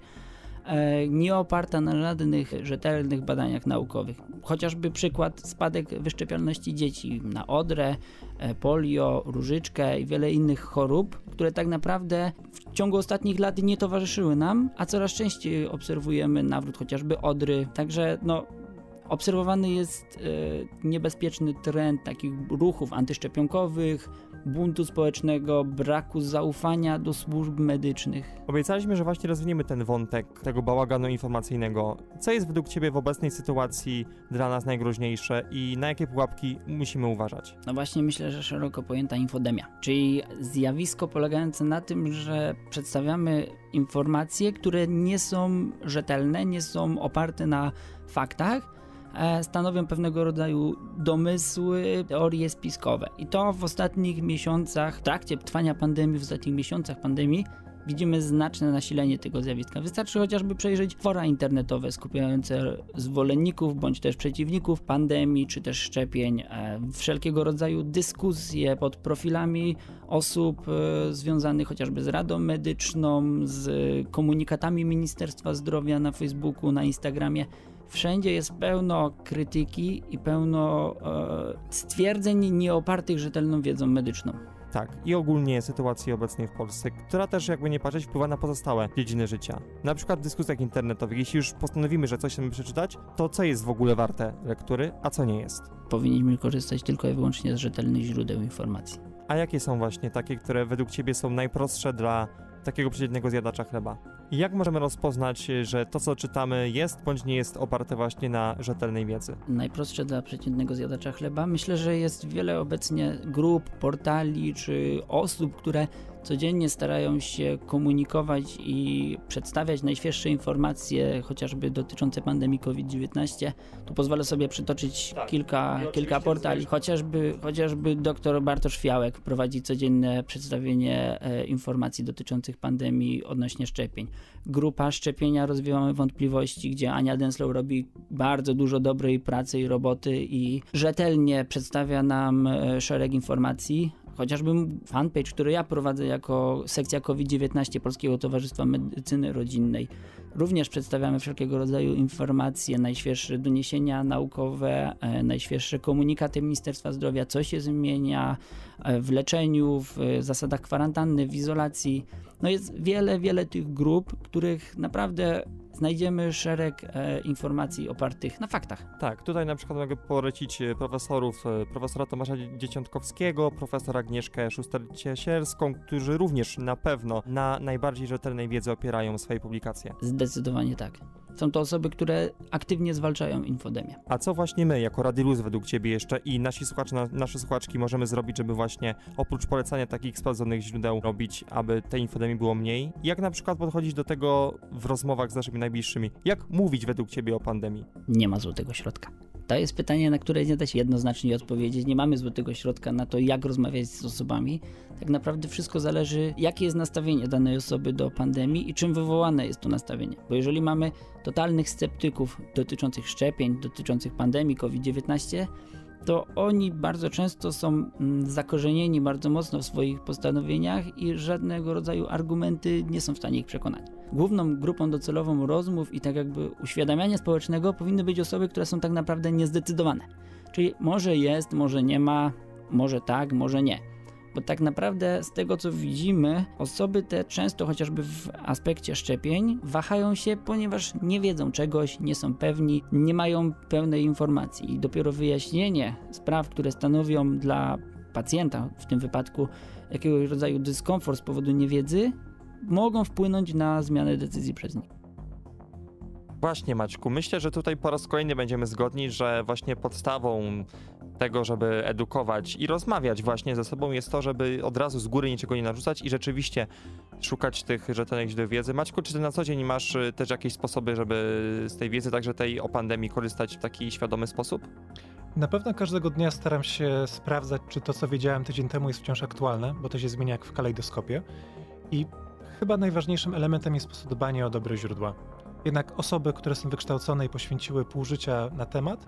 e, nie oparta na żadnych rzetelnych badaniach naukowych. Chociażby przykład spadek wyszczepialności dzieci na odrę, e, polio, różyczkę i wiele innych chorób, które tak naprawdę w ciągu ostatnich lat nie towarzyszyły nam, a coraz częściej obserwujemy nawrót chociażby odry. Także no, obserwowany jest e, niebezpieczny trend takich ruchów antyszczepionkowych, buntu społecznego, braku zaufania do służb medycznych. Obiecaliśmy, że właśnie rozwiniemy ten wątek tego bałaganu informacyjnego. Co jest według Ciebie w obecnej sytuacji dla nas najgroźniejsze i na jakie pułapki musimy uważać? No właśnie myślę, że szeroko pojęta infodemia, czyli zjawisko polegające na tym, że przedstawiamy informacje, które nie są rzetelne, nie są oparte na faktach, stanowią pewnego rodzaju domysły, teorie spiskowe. I to w ostatnich miesiącach, w trakcie trwania pandemii, w ostatnich miesiącach pandemii widzimy znaczne nasilenie tego zjawiska. Wystarczy chociażby przejrzeć fora internetowe skupiające zwolenników bądź też przeciwników pandemii czy też szczepień, wszelkiego rodzaju dyskusje pod profilami osób związanych chociażby z Radą Medyczną, z komunikatami Ministerstwa Zdrowia na Facebooku, na Instagramie. Wszędzie jest pełno krytyki i pełno e, stwierdzeń nieopartych rzetelną wiedzą medyczną. Tak, i ogólnie sytuacji obecnej w Polsce, która też jakby nie patrzeć wpływa na pozostałe dziedziny życia. Na przykład w dyskusjach internetowych, jeśli już postanowimy, że coś chcemy przeczytać, to co jest w ogóle warte lektury, a co nie jest. Powinniśmy korzystać tylko i wyłącznie z rzetelnych źródeł informacji. A jakie są właśnie takie, które według Ciebie są najprostsze dla takiego przeciętnego zjadacza chleba? I jak możemy rozpoznać, że to, co czytamy, jest bądź nie jest oparte właśnie na rzetelnej wiedzy? Najprostsze dla przeciętnego zjadacza chleba? Myślę, że jest wiele obecnie grup, portali czy osób, które codziennie starają się komunikować i przedstawiać najświeższe informacje, chociażby dotyczące pandemii COVID dziewiętnaście. Tu pozwolę sobie przytoczyć tak, kilka, kilka portali. Chociażby, chociażby dr Bartosz Fiałek prowadzi codzienne przedstawienie e, informacji dotyczących pandemii odnośnie szczepień. Grupa Szczepienia Rozwiewamy Wątpliwości, gdzie Ania Denslow robi bardzo dużo dobrej pracy i roboty i rzetelnie przedstawia nam e, szereg informacji. Chociażby fanpage, który ja prowadzę jako sekcja COVID dziewiętnaście Polskiego Towarzystwa Medycyny Rodzinnej. Również przedstawiamy wszelkiego rodzaju informacje, najświeższe doniesienia naukowe, e, najświeższe komunikaty Ministerstwa Zdrowia, co się zmienia e, w leczeniu, w e, zasadach kwarantanny, w izolacji. No jest wiele, wiele tych grup, których naprawdę znajdziemy szereg e, informacji opartych na faktach. Tak, tutaj na przykład mogę polecić profesorów, profesora Tomasza Dzieciątkowskiego, profesora Agnieszkę Szuster-Ciesierską, którzy również na pewno na najbardziej rzetelnej wiedzy opierają swoje publikacje. Zdecydowanie tak. Są to osoby, które aktywnie zwalczają infodemię. A co właśnie my, jako Radio Luz, według Ciebie jeszcze i nasi słuchacze, na, nasze słuchaczki możemy zrobić, żeby właśnie oprócz polecania takich sprawdzonych źródeł robić, aby tej infodemii było mniej? Jak na przykład podchodzić do tego w rozmowach z naszymi najbliższymi? Jak mówić według Ciebie o pandemii? Nie ma złotego środka. To jest pytanie, na które nie da się jednoznacznie odpowiedzieć. Nie mamy złotego środka na to, jak rozmawiać z osobami. Tak naprawdę wszystko zależy, jakie jest nastawienie danej osoby do pandemii i czym wywołane jest to nastawienie. Bo jeżeli mamy totalnych sceptyków dotyczących szczepień, dotyczących pandemii COVID dziewiętnaście, to oni bardzo często są mm, zakorzenieni bardzo mocno w swoich postanowieniach i żadnego rodzaju argumenty nie są w stanie ich przekonać. Główną grupą docelową rozmów i tak jakby uświadamiania społecznego powinny być osoby, które są tak naprawdę niezdecydowane. Czyli może jest, może nie ma, może tak, może nie. Bo tak naprawdę z tego, co widzimy, osoby te często chociażby w aspekcie szczepień wahają się, ponieważ nie wiedzą czegoś, nie są pewni, nie mają pełnej informacji i dopiero wyjaśnienie spraw, które stanowią dla pacjenta w tym wypadku jakiegoś rodzaju dyskomfort z powodu niewiedzy, mogą wpłynąć na zmianę decyzji przez nich. Właśnie, Maćku, myślę, że tutaj po raz kolejny będziemy zgodni, że właśnie podstawą tego, żeby edukować i rozmawiać właśnie ze sobą jest to, żeby od razu z góry niczego nie narzucać i rzeczywiście szukać tych rzetelnych źródeł wiedzy. Maćku, czy ty na co dzień masz też jakieś sposoby, żeby z tej wiedzy, także tej o pandemii, korzystać w taki świadomy sposób? Na pewno każdego dnia staram się sprawdzać, czy to, co wiedziałem tydzień temu, jest wciąż aktualne, bo to się zmienia jak w kalejdoskopie. I chyba najważniejszym elementem jest dbanie o dobre źródła. Jednak osoby, które są wykształcone i poświęciły pół życia na temat,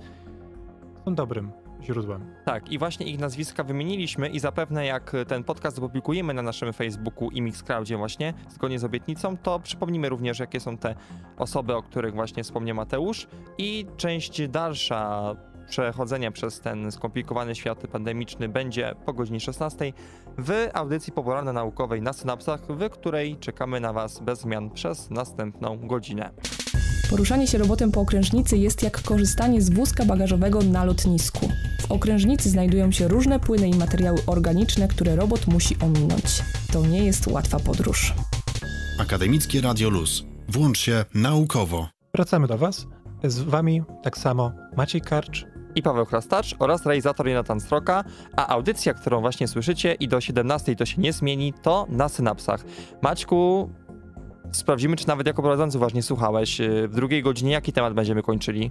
są dobrym źródłem. Tak, i właśnie ich nazwiska wymieniliśmy i zapewne jak ten podcast opublikujemy na naszym Facebooku i Mixcloudzie właśnie, zgodnie z obietnicą, to przypomnimy również, jakie są te osoby, o których właśnie wspomniał Mateusz i część dalsza przechodzenia przez ten skomplikowany świat pandemiczny będzie po godzinie szesnastej w audycji popularno-naukowej na Synapsach, w której czekamy na Was bez zmian przez następną godzinę. Poruszanie się robotem po okrężnicy jest jak korzystanie z wózka bagażowego na lotnisku. W okrężnicy znajdują się różne płyny i materiały organiczne, które robot musi ominąć. To nie jest łatwa podróż. Akademickie Radio Luz. Włącz się naukowo. Wracamy do Was. Z Wami tak samo Maciej Karcz I Paweł Chrastacz oraz realizator Jonatan Sroka, a audycja, którą właśnie słyszycie i do siedemnastej to się nie zmieni, to na Synapsach. Maćku, sprawdzimy, czy nawet jako prowadzący uważnie słuchałeś. W drugiej godzinie jaki temat będziemy kończyli?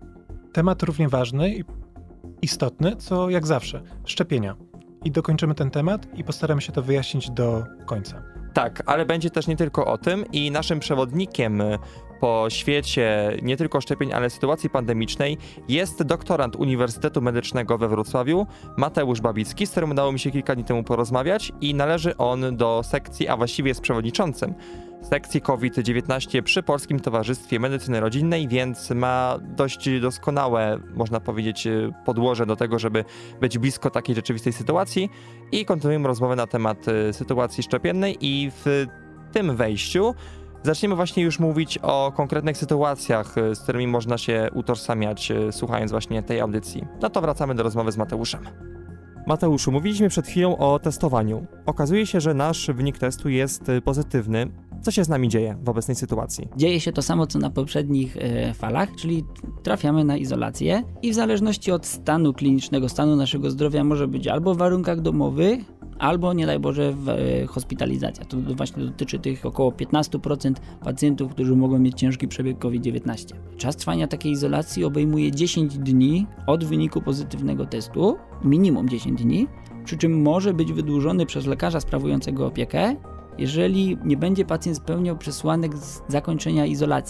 Temat równie ważny i istotny, co jak zawsze, szczepienia. I dokończymy ten temat i postaramy się to wyjaśnić do końca. Tak, ale będzie też nie tylko o tym i naszym przewodnikiem po świecie nie tylko szczepień, ale sytuacji pandemicznej jest doktorant Uniwersytetu Medycznego we Wrocławiu, Mateusz Babicki, z którym udało mi się kilka dni temu porozmawiać i należy on do sekcji, a właściwie jest przewodniczącym sekcji COVID dziewiętnaście przy Polskim Towarzystwie Medycyny Rodzinnej, więc ma dość doskonałe, można powiedzieć, podłoże do tego, żeby być blisko takiej rzeczywistej sytuacji i kontynuujemy rozmowę na temat sytuacji szczepiennej i w tym wejściu zaczniemy właśnie już mówić o konkretnych sytuacjach, z którymi można się utożsamiać, słuchając właśnie tej audycji. No to wracamy do rozmowy z Mateuszem. Mateuszu, mówiliśmy przed chwilą o testowaniu. Okazuje się, że nasz wynik testu jest pozytywny. Co się z nami dzieje w obecnej sytuacji? Dzieje się to samo, co na poprzednich e, falach, czyli trafiamy na izolację i w zależności od stanu klinicznego, stanu naszego zdrowia może być albo w warunkach domowych, albo nie daj Boże w e, hospitalizacja. To właśnie dotyczy tych około piętnaście procent pacjentów, którzy mogą mieć ciężki przebieg COVID dziewiętnaście. Czas trwania takiej izolacji obejmuje dziesięć dni od wyniku pozytywnego testu, minimum dziesięć dni, przy czym może być wydłużony przez lekarza sprawującego opiekę, jeżeli nie będzie pacjent spełniał przesłanek z zakończenia izolacji.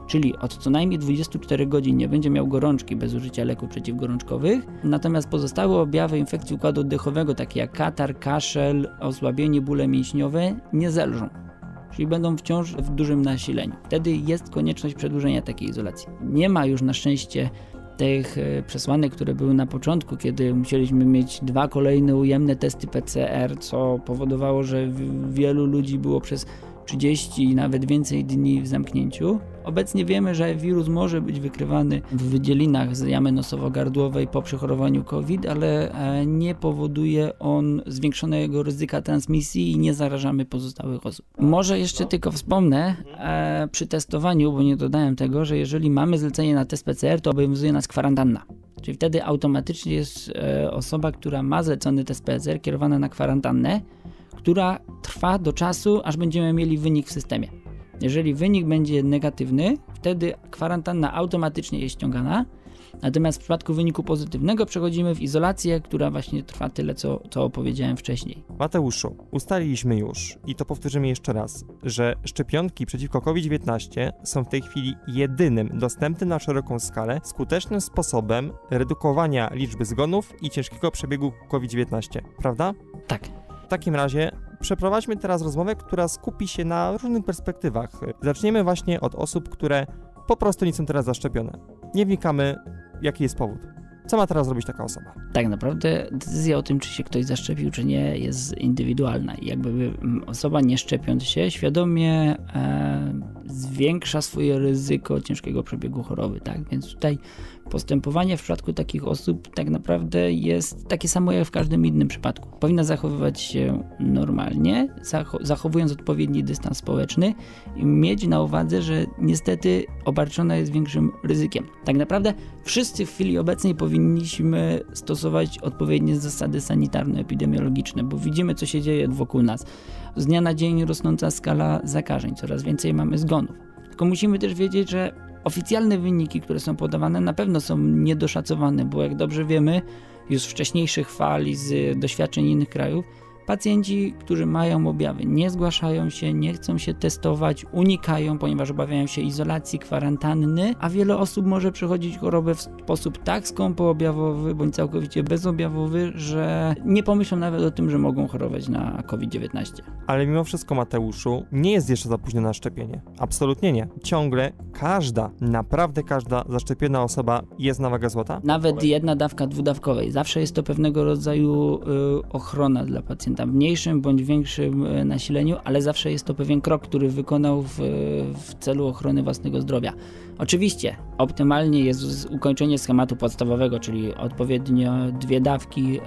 czyli od co najmniej dwudziestu czterech godzin nie będzie miał gorączki bez użycia leków przeciwgorączkowych, natomiast pozostałe objawy infekcji układu oddechowego, takie jak katar, kaszel, osłabienie, bóle mięśniowe, nie zelżą. Czyli będą wciąż w dużym nasileniu. Wtedy jest konieczność przedłużenia takiej izolacji. Nie ma już na szczęście tych przesłanek, które były na początku, kiedy musieliśmy mieć dwa kolejne ujemne testy P C R, co powodowało, że wielu ludzi było przez trzydzieści i nawet więcej dni w zamknięciu. Obecnie wiemy, że wirus może być wykrywany w wydzielinach z jamy nosowo-gardłowej po przechorowaniu COVID, ale nie powoduje on zwiększonego ryzyka transmisji i nie zarażamy pozostałych osób. Może jeszcze tylko wspomnę e, przy testowaniu, bo nie dodałem tego, że jeżeli mamy zlecenie na test P C R, to obowiązuje nas kwarantanna. Czyli wtedy automatycznie jest e, osoba, która ma zlecony test P C R, kierowana na kwarantannę, która trwa do czasu, aż będziemy mieli wynik w systemie. Jeżeli wynik będzie negatywny, wtedy kwarantanna automatycznie jest ściągana, natomiast w przypadku wyniku pozytywnego przechodzimy w izolację, która właśnie trwa tyle, co, co opowiedziałem wcześniej. Mateuszu, ustaliliśmy już, i to powtórzymy jeszcze raz, że szczepionki przeciwko COVID dziewiętnaście są w tej chwili jedynym dostępnym na szeroką skalę skutecznym sposobem redukowania liczby zgonów i ciężkiego przebiegu COVID dziewiętnaście, prawda? Tak. W takim razie przeprowadźmy teraz rozmowę, która skupi się na różnych perspektywach. Zaczniemy właśnie od osób, które po prostu nie są teraz zaszczepione. Nie wnikamy, jaki jest powód. Co ma teraz robić taka osoba? Tak naprawdę decyzja o tym, czy się ktoś zaszczepił, czy nie, jest indywidualna. I jakby osoba nie szczepiąc się, świadomie e, zwiększa swoje ryzyko ciężkiego przebiegu choroby, tak? Więc tutaj postępowanie w przypadku takich osób tak naprawdę jest takie samo jak w każdym innym przypadku. Powinna zachowywać się normalnie, zacho- zachowując odpowiedni dystans społeczny i mieć na uwadze, że niestety obarczona jest większym ryzykiem. Tak naprawdę wszyscy w chwili obecnej powinniśmy stosować odpowiednie zasady sanitarno-epidemiologiczne, bo widzimy, co się dzieje wokół nas. Z dnia na dzień rosnąca skala zakażeń, coraz więcej mamy zgonów. Tylko musimy też wiedzieć, że oficjalne wyniki, które są podawane, na pewno są niedoszacowane, bo jak dobrze wiemy, już z wcześniejszych fal i z doświadczeń innych krajów, pacjenci, którzy mają objawy, nie zgłaszają się, nie chcą się testować, unikają, ponieważ obawiają się izolacji, kwarantanny, a wiele osób może przechodzić chorobę w sposób tak skąpoobjawowy bądź całkowicie bezobjawowy, że nie pomyślą nawet o tym, że mogą chorować na COVID dziewiętnaście. Ale mimo wszystko, Mateuszu, nie jest jeszcze za późno na szczepienie. Absolutnie nie. Ciągle każda, naprawdę każda zaszczepiona osoba jest na wagę złota? Nawet jedna dawka dwudawkowej. Zawsze jest to pewnego rodzaju y, ochrona dla pacjenta. W mniejszym bądź większym nasileniu, ale zawsze jest to pewien krok, który wykonał w, w celu ochrony własnego zdrowia. Oczywiście optymalnie jest ukończenie schematu podstawowego, czyli odpowiednio dwie dawki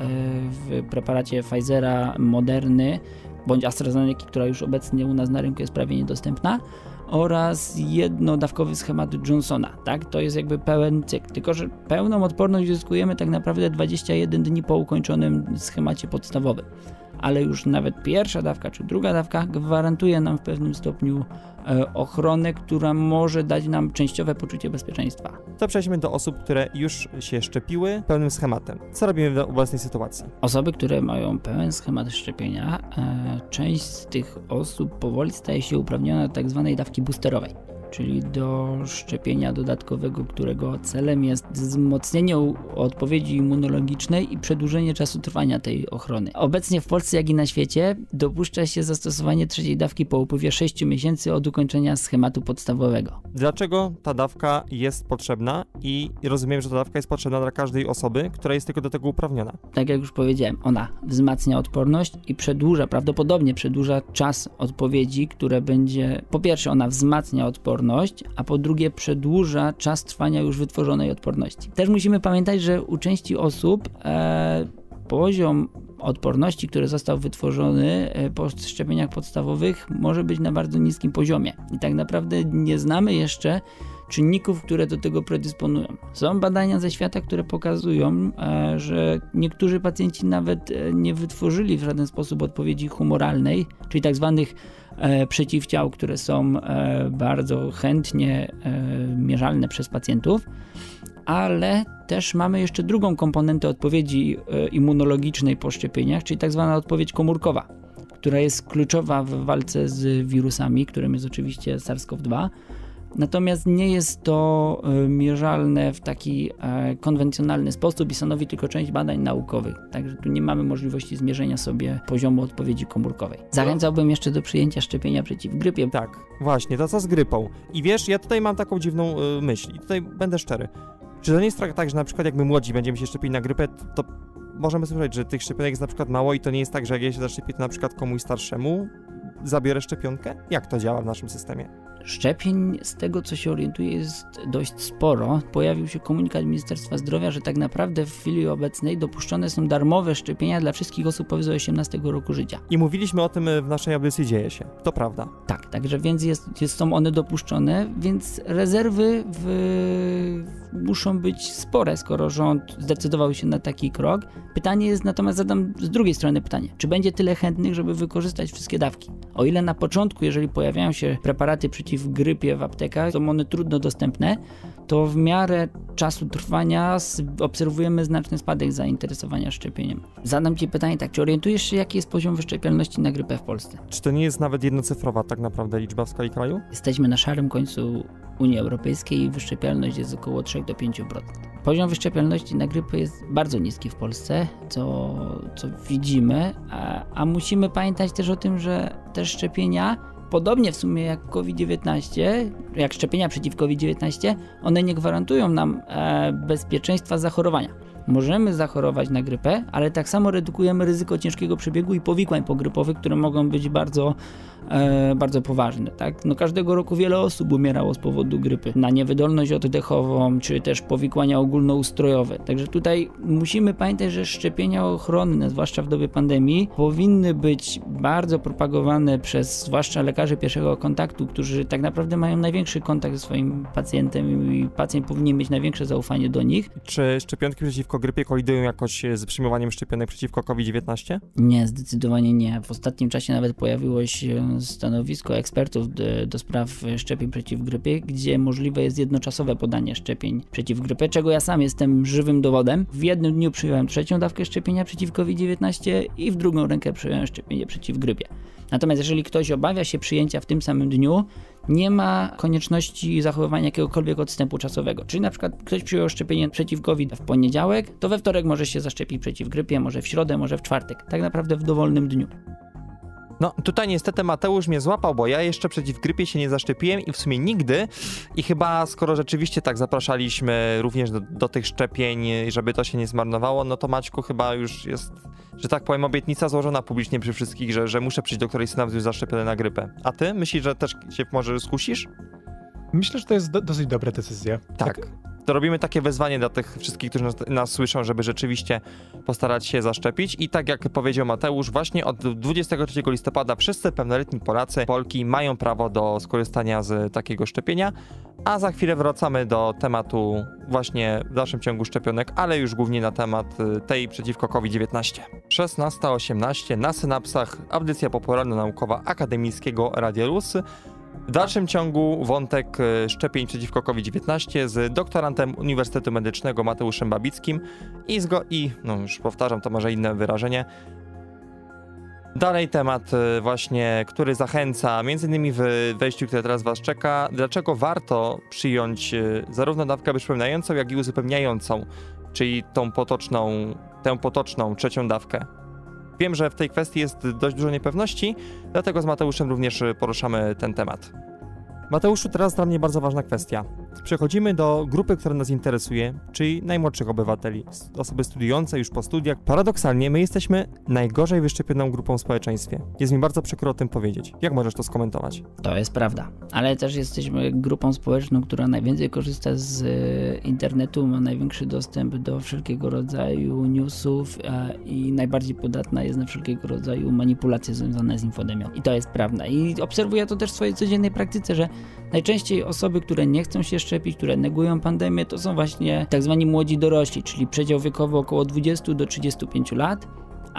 w preparacie Pfizera, Moderny bądź AstraZeneca, która już obecnie u nas na rynku jest prawie niedostępna, oraz jednodawkowy schemat Johnsona, tak? To jest jakby pełen cykl, tylko że pełną odporność uzyskujemy tak naprawdę dwadzieścia jeden dni po ukończonym schemacie podstawowym. Ale już nawet pierwsza dawka czy druga dawka gwarantuje nam w pewnym stopniu e, ochronę, która może dać nam częściowe poczucie bezpieczeństwa. To przejdźmy do osób, które już się szczepiły pełnym schematem. Co robimy w obecnej sytuacji? Osoby, które mają pełen schemat szczepienia, e, część z tych osób powoli staje się uprawniona do tak zwanej dawki boosterowej, czyli do szczepienia dodatkowego, którego celem jest wzmocnienie odpowiedzi immunologicznej i przedłużenie czasu trwania tej ochrony. Obecnie w Polsce, jak i na świecie, dopuszcza się zastosowanie trzeciej dawki po upływie sześciu miesięcy od ukończenia schematu podstawowego. Dlaczego ta dawka jest potrzebna i rozumiem, że ta dawka jest potrzebna dla każdej osoby, która jest tylko do tego uprawniona? Tak jak już powiedziałem, ona wzmacnia odporność i przedłuża, prawdopodobnie przedłuża czas odpowiedzi, które będzie, po pierwsze ona wzmacnia odporność, a po drugie przedłuża czas trwania już wytworzonej odporności. Też musimy pamiętać, że u części osób e, poziom odporności, który został wytworzony e, po szczepieniach podstawowych, może być na bardzo niskim poziomie. I tak naprawdę nie znamy jeszcze czynników, które do tego predysponują. Są badania ze świata, które pokazują, e, że niektórzy pacjenci nawet e, nie wytworzyli w żaden sposób odpowiedzi humoralnej, czyli tak zwanych e, przeciwciał, które są e, bardzo chętnie e, mierzalne przez pacjentów, ale też mamy jeszcze drugą komponentę odpowiedzi e, immunologicznej po szczepieniach, czyli tak zwana odpowiedź komórkowa, która jest kluczowa w walce z wirusami, którym jest oczywiście SARS-CoV dwa. natomiast nie jest to y, mierzalne w taki y, konwencjonalny sposób i stanowi tylko część badań naukowych, także tu nie mamy możliwości zmierzenia sobie poziomu odpowiedzi komórkowej. Zachęcałbym jeszcze do przyjęcia szczepienia przeciw grypie. Tak, właśnie, to co z grypą. I wiesz, ja tutaj mam taką dziwną y, myśl i tutaj będę szczery. Czy to nie jest tak, że na przykład jak my młodzi będziemy się szczepili na grypę, to możemy słyszeć, że tych szczepionek jest na przykład mało i to nie jest tak, że jak ja się zaszczepię, to na przykład komuś starszemu zabiorę szczepionkę? Jak to działa w naszym systemie? Szczepień, z tego co się orientuję, jest dość sporo. Pojawił się komunikat Ministerstwa Zdrowia, że tak naprawdę w chwili obecnej dopuszczone są darmowe szczepienia dla wszystkich osób powyżej osiemnastego roku życia. I mówiliśmy o tym w naszej audycji Dzieje się. To prawda. Tak, także więc jest, jest, są one dopuszczone, więc rezerwy w, muszą być spore, skoro rząd zdecydował się na taki krok. Pytanie jest, natomiast zadam z drugiej strony pytanie, czy będzie tyle chętnych, żeby wykorzystać wszystkie dawki? O ile na początku, jeżeli pojawiają się preparaty przeciw grypie w aptekach, są one trudno dostępne, to w miarę czasu trwania obserwujemy znaczny spadek zainteresowania szczepieniem. Zadam Ci pytanie tak, czy orientujesz się, jaki jest poziom wyszczepialności na grypę w Polsce? Czy to nie jest nawet jednocyfrowa tak naprawdę liczba w skali kraju? Jesteśmy na szarym końcu Unii Europejskiej i wyszczepialność jest około trzy do pięciu procent. Poziom wyszczepialności na grypę jest bardzo niski w Polsce, co, co widzimy, a, a musimy pamiętać też o tym, że te szczepienia, podobnie w sumie jak COVID dziewiętnaście, jak szczepienia przeciw COVID dziewiętnaście, one nie gwarantują nam e, bezpieczeństwa zachorowania. Możemy zachorować na grypę, ale tak samo redukujemy ryzyko ciężkiego przebiegu i powikłań pogrypowych, które mogą być bardzo, e, bardzo poważne. Tak? No, każdego roku wiele osób umierało z powodu grypy na niewydolność oddechową, czy też powikłania ogólnoustrojowe. Także tutaj musimy pamiętać, że szczepienia ochronne, zwłaszcza w dobie pandemii, powinny być bardzo propagowane przez zwłaszcza lekarzy pierwszego kontaktu, którzy tak naprawdę mają największy kontakt ze swoim pacjentem i pacjent powinien mieć największe zaufanie do nich. Czy szczepionki przeciwko grypie kolidują jakoś z przyjmowaniem szczepionek przeciwko COVID dziewiętnaście? Nie, zdecydowanie nie. W ostatnim czasie nawet pojawiło się stanowisko ekspertów do, do spraw szczepień przeciw grypie, gdzie możliwe jest jednoczasowe podanie szczepień przeciw grypie, czego ja sam jestem żywym dowodem. W jednym dniu przyjąłem trzecią dawkę szczepienia przeciw COVID dziewiętnaście i w drugą rękę przyjąłem szczepienie przeciw grypie. Natomiast jeżeli ktoś obawia się przyjęcia w tym samym dniu, nie ma konieczności zachowywania jakiegokolwiek odstępu czasowego. Czyli na przykład ktoś przyjął szczepienie przeciw COVID w poniedziałek, to we wtorek może się zaszczepić przeciw grypie, może w środę, może w czwartek. Tak naprawdę w dowolnym dniu. No tutaj niestety Mateusz mnie złapał, bo ja jeszcze przeciw grypie się nie zaszczepiłem i w sumie nigdy. I chyba skoro rzeczywiście tak zapraszaliśmy również do, do tych szczepień, żeby to się nie zmarnowało, no to Maćku chyba już jest, że tak powiem, obietnica złożona publicznie przy wszystkich, że, że muszę przyjść do którejś syna już zaszczepiony na grypę. A ty? Myślisz, że też się może skusisz? Myślę, że to jest do, dosyć dobra decyzja. Tak. To robimy takie wezwanie dla tych wszystkich, którzy nas, nas słyszą, żeby rzeczywiście postarać się zaszczepić. I tak jak powiedział Mateusz, właśnie od dwudziestego trzeciego listopada wszyscy pełnoletni Polacy, Polki mają prawo do skorzystania z takiego szczepienia. A za chwilę wracamy do tematu właśnie w dalszym ciągu szczepionek, ale już głównie na temat tej przeciwko COVID dziewiętnaście. szesnasta osiemnaście na Synapsach, audycja popularno-naukowa akademickiego Radia Luz. W dalszym ciągu wątek szczepień przeciwko COVID dziewiętnaście z doktorantem Uniwersytetu Medycznego Mateuszem Babickim i, zgo- i no już powtarzam, to może inne wyrażenie. Dalej temat właśnie, który zachęca, między innymi w wejściu, które teraz was czeka, dlaczego warto przyjąć zarówno dawkę przypominającą, jak i uzupełniającą, czyli tą potoczną, tę potoczną trzecią dawkę. Wiem, że w tej kwestii jest dość dużo niepewności, dlatego z Mateuszem również poruszamy ten temat. Mateuszu, teraz dla mnie bardzo ważna kwestia. Przechodzimy do grupy, która nas interesuje, czyli najmłodszych obywateli, osoby studiujące już po studiach. Paradoksalnie my jesteśmy najgorzej wyszczepioną grupą w społeczeństwie. Jest mi bardzo przykro o tym powiedzieć. Jak możesz to skomentować? To jest prawda, ale też jesteśmy grupą społeczną, która najwięcej korzysta z internetu, ma największy dostęp do wszelkiego rodzaju newsów i najbardziej podatna jest na wszelkiego rodzaju manipulacje związane z infodemią. I to jest prawda. I obserwuję to też w swojej codziennej praktyce, że najczęściej osoby, które nie chcą się szczepić, które negują pandemię, to są właśnie tak zwani młodzi dorośli, czyli przedział wiekowy około dwudziestu do trzydziestu pięciu lat,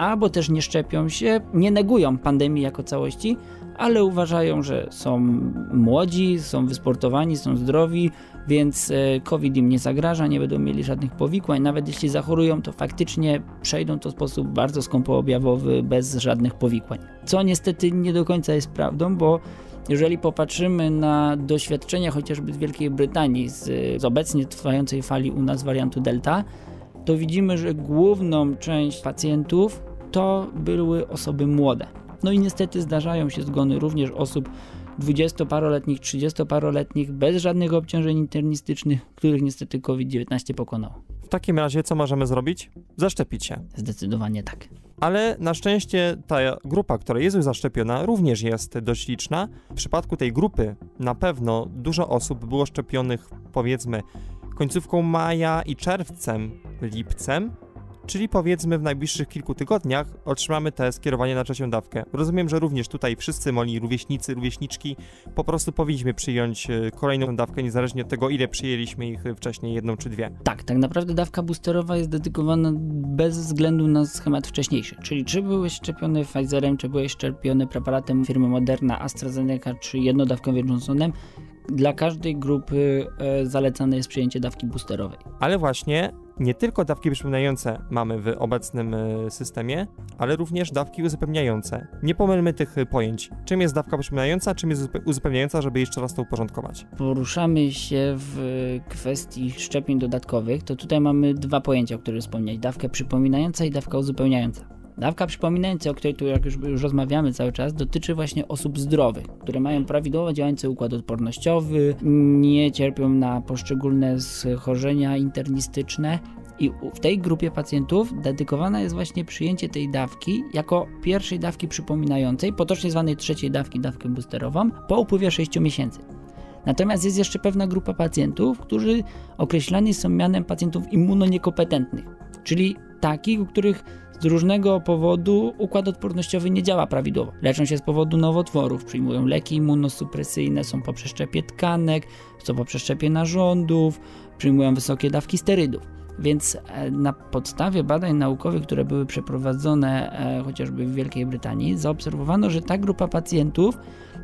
albo też nie szczepią się, nie negują pandemii jako całości, ale uważają, że są młodzi, są wysportowani, są zdrowi, więc COVID im nie zagraża, nie będą mieli żadnych powikłań. Nawet jeśli zachorują, to faktycznie przejdą to w sposób bardzo skąpoobjawowy, bez żadnych powikłań. Co niestety nie do końca jest prawdą, bo jeżeli popatrzymy na doświadczenia chociażby z Wielkiej Brytanii, z, z obecnie trwającej fali u nas wariantu Delta, to widzimy, że główną część pacjentów to były osoby młode. No i niestety zdarzają się zgony również osób dwudziestoparoletnich, trzydziestoparoletnich, bez żadnych obciążeń internistycznych, których niestety COVID dziewiętnaście pokonał. W takim razie co możemy zrobić? Zaszczepić się. Zdecydowanie tak. Ale na szczęście ta grupa, która jest już zaszczepiona, również jest dość liczna. W przypadku tej grupy na pewno dużo osób było szczepionych, powiedzmy, końcówką maja i czerwcem, lipcem, czyli powiedzmy w najbliższych kilku tygodniach otrzymamy te skierowanie na trzecią dawkę. Rozumiem, że również tutaj wszyscy moi rówieśnicy, rówieśniczki po prostu powinniśmy przyjąć kolejną dawkę, niezależnie od tego, ile przyjęliśmy ich wcześniej, jedną czy dwie. Tak, tak naprawdę dawka boosterowa jest dedykowana bez względu na schemat wcześniejszy, czyli czy byłeś szczepiony Pfizerem, czy byłeś szczepiony preparatem firmy Moderna, AstraZeneca, czy jednodawkowym Johnsonem. Dla każdej grupy e, zalecane jest przyjęcie dawki boosterowej. Ale właśnie nie tylko dawki przypominające mamy w obecnym y, systemie, ale również dawki uzupełniające. Nie pomylmy tych pojęć. Czym jest dawka przypominająca, czym jest uzupełniająca, żeby jeszcze raz to uporządkować? Poruszamy się w kwestii szczepień dodatkowych, to tutaj mamy dwa pojęcia, o których wspomniałeś. Dawkę przypominająca i dawka uzupełniająca. Dawka przypominająca, o której tu jak już, już rozmawiamy cały czas, dotyczy właśnie osób zdrowych, które mają prawidłowo działający układ odpornościowy, nie cierpią na poszczególne schorzenia internistyczne i w tej grupie pacjentów dedykowane jest właśnie przyjęcie tej dawki jako pierwszej dawki przypominającej, potocznie zwanej trzeciej dawki, dawkę boosterową, po upływie sześciu miesięcy. Natomiast jest jeszcze pewna grupa pacjentów, którzy określani są mianem pacjentów immunoniekompetentnych, czyli takich, u których z różnego powodu układ odpornościowy nie działa prawidłowo. Leczą się z powodu nowotworów, przyjmują leki immunosupresyjne, są po przeszczepie tkanek, są po przeszczepie narządów, przyjmują wysokie dawki sterydów. Więc na podstawie badań naukowych, które były przeprowadzone e, chociażby w Wielkiej Brytanii, zaobserwowano, że ta grupa pacjentów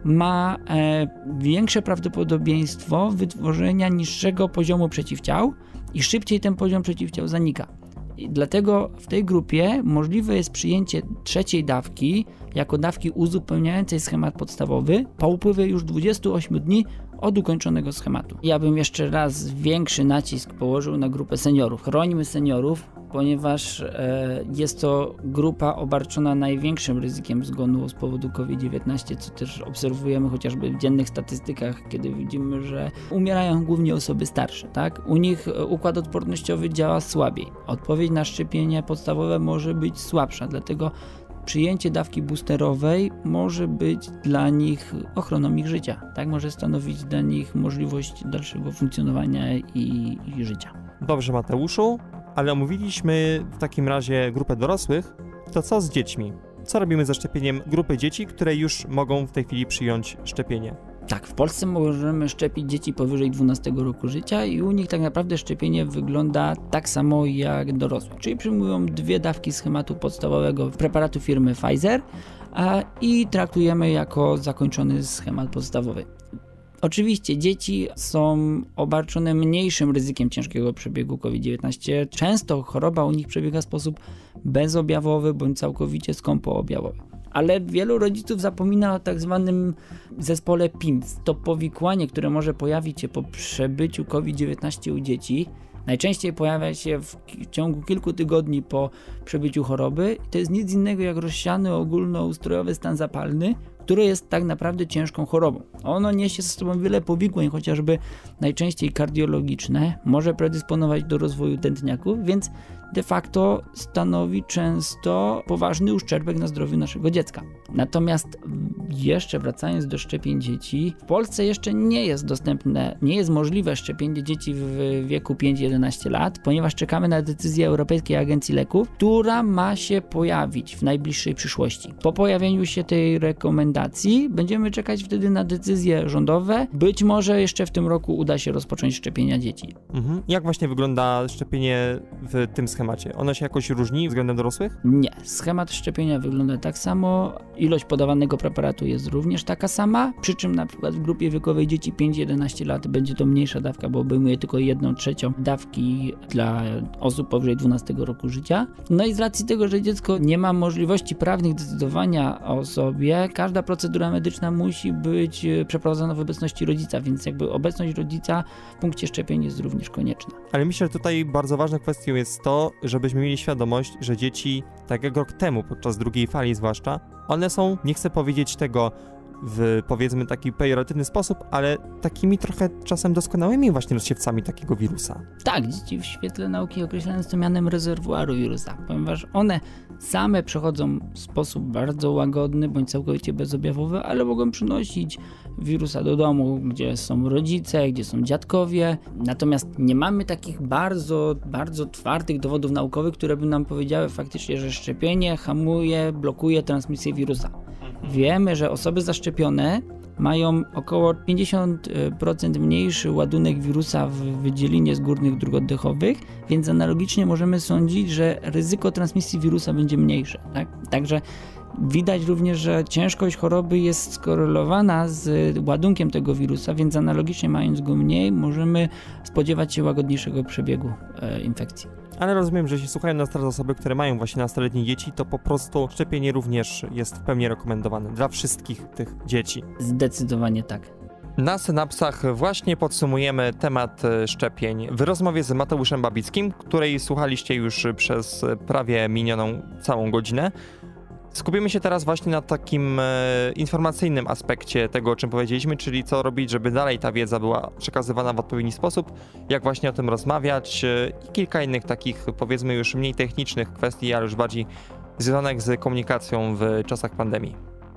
ma e, większe prawdopodobieństwo wytworzenia niższego poziomu przeciwciał i szybciej ten poziom przeciwciał zanika. I dlatego w tej grupie możliwe jest przyjęcie trzeciej dawki jako dawki uzupełniającej schemat podstawowy po upływie już dwudziestu ośmiu dni od ukończonego schematu. Ja bym jeszcze raz większy nacisk położył na grupę seniorów. Chrońmy seniorów, ponieważ e, jest to grupa obarczona największym ryzykiem zgonu z powodu COVID dziewiętnaście, co też obserwujemy chociażby w dziennych statystykach, kiedy widzimy, że umierają głównie osoby starsze, tak? U nich układ odpornościowy działa słabiej. Odpowiedź na szczepienie podstawowe może być słabsza, dlatego przyjęcie dawki boosterowej może być dla nich ochroną ich życia, tak? Może stanowić dla nich możliwość dalszego funkcjonowania i, i życia. Dobrze, Mateuszu, ale omówiliśmy w takim razie grupę dorosłych, to co z dziećmi? Co robimy ze szczepieniem grupy dzieci, które już mogą w tej chwili przyjąć szczepienie? Tak, w Polsce możemy szczepić dzieci powyżej dwunastego roku życia i u nich tak naprawdę szczepienie wygląda tak samo jak dorosłych, czyli przyjmują dwie dawki schematu podstawowego preparatu firmy Pfizer a, i traktujemy jako zakończony schemat podstawowy. Oczywiście dzieci są obarczone mniejszym ryzykiem ciężkiego przebiegu COVID dziewiętnaście. Często choroba u nich przebiega w sposób bezobjawowy bądź całkowicie skąpoobjawowy. Ale wielu rodziców zapomina o tak zwanym zespole P I M S. To powikłanie, które może pojawić się po przebyciu COVID dziewiętnaście u dzieci. Najczęściej pojawia się w ciągu kilku tygodni po przebyciu choroby. To jest nic innego jak rozsiany ogólnoustrojowy stan zapalny, który jest tak naprawdę ciężką chorobą. Ono niesie ze sobą wiele powikłań, chociażby najczęściej kardiologiczne, może predysponować do rozwoju tętniaków, więc de facto stanowi często poważny uszczerbek na zdrowiu naszego dziecka. Natomiast jeszcze wracając do szczepień dzieci, w Polsce jeszcze nie jest dostępne, nie jest możliwe szczepienie dzieci w wieku pięć do jedenastu lat, ponieważ czekamy na decyzję Europejskiej Agencji Leków, która ma się pojawić w najbliższej przyszłości. Po pojawieniu się tej rekomendacji będziemy czekać wtedy na decyzje rządowe. Być może jeszcze w tym roku uda się rozpocząć szczepienia dzieci. Mhm. Jak właśnie wygląda szczepienie w tym schemacie? Ono się jakoś różni względem dorosłych? Nie. Schemat szczepienia wygląda tak samo. Ilość podawanego preparatu jest również taka sama, przy czym na przykład w grupie wiekowej dzieci pięć do jedenastu lat będzie to mniejsza dawka, bo obejmuje tylko jedną trzecią dawki dla osób powyżej dwunastego roku życia. No i z racji tego, że dziecko nie ma możliwości prawnych decydowania o sobie, każda procedura medyczna musi być przeprowadzona w obecności rodzica, więc jakby obecność rodzica w punkcie szczepień jest również konieczna. Ale myślę, że tutaj bardzo ważną kwestią jest to, żebyśmy mieli świadomość, że dzieci, tak jak rok temu, podczas drugiej fali zwłaszcza, one są, nie chcę powiedzieć tego w powiedzmy taki pejoratywny sposób, ale takimi trochę czasem doskonałymi właśnie rozsiewcami takiego wirusa. Tak, dzieci w świetle nauki określane są mianem rezerwuaru wirusa, ponieważ one same przechodzą w sposób bardzo łagodny bądź całkowicie bezobjawowy, ale mogą przynosić wirusa do domu, gdzie są rodzice, gdzie są dziadkowie. Natomiast nie mamy takich bardzo, bardzo twardych dowodów naukowych, które by nam powiedziały faktycznie, że szczepienie hamuje, blokuje transmisję wirusa. Wiemy, że osoby zaszczepione mają około pięćdziesiąt procent mniejszy ładunek wirusa w wydzielinie skórnych dróg oddechowych, więc analogicznie możemy sądzić, że ryzyko transmisji wirusa będzie mniejsze. Tak? Także widać również, że ciężkość choroby jest skorelowana z ładunkiem tego wirusa, więc analogicznie mając go mniej, możemy spodziewać się łagodniejszego przebiegu e, infekcji. Ale rozumiem, że jeśli słuchają nas teraz osoby, które mają właśnie nastoletnie dzieci, to po prostu szczepienie również jest w pełni rekomendowane dla wszystkich tych dzieci. Zdecydowanie tak. Na Synapsach właśnie podsumujemy temat szczepień w rozmowie z Mateuszem Babickim, której słuchaliście już przez prawie minioną całą godzinę. Skupimy się teraz właśnie na takim e, informacyjnym aspekcie tego, o czym powiedzieliśmy, czyli co robić, żeby dalej ta wiedza była przekazywana w odpowiedni sposób, jak właśnie o tym rozmawiać e, i kilka innych takich, powiedzmy już mniej technicznych kwestii, ale już bardziej związanych z komunikacją w czasach pandemii.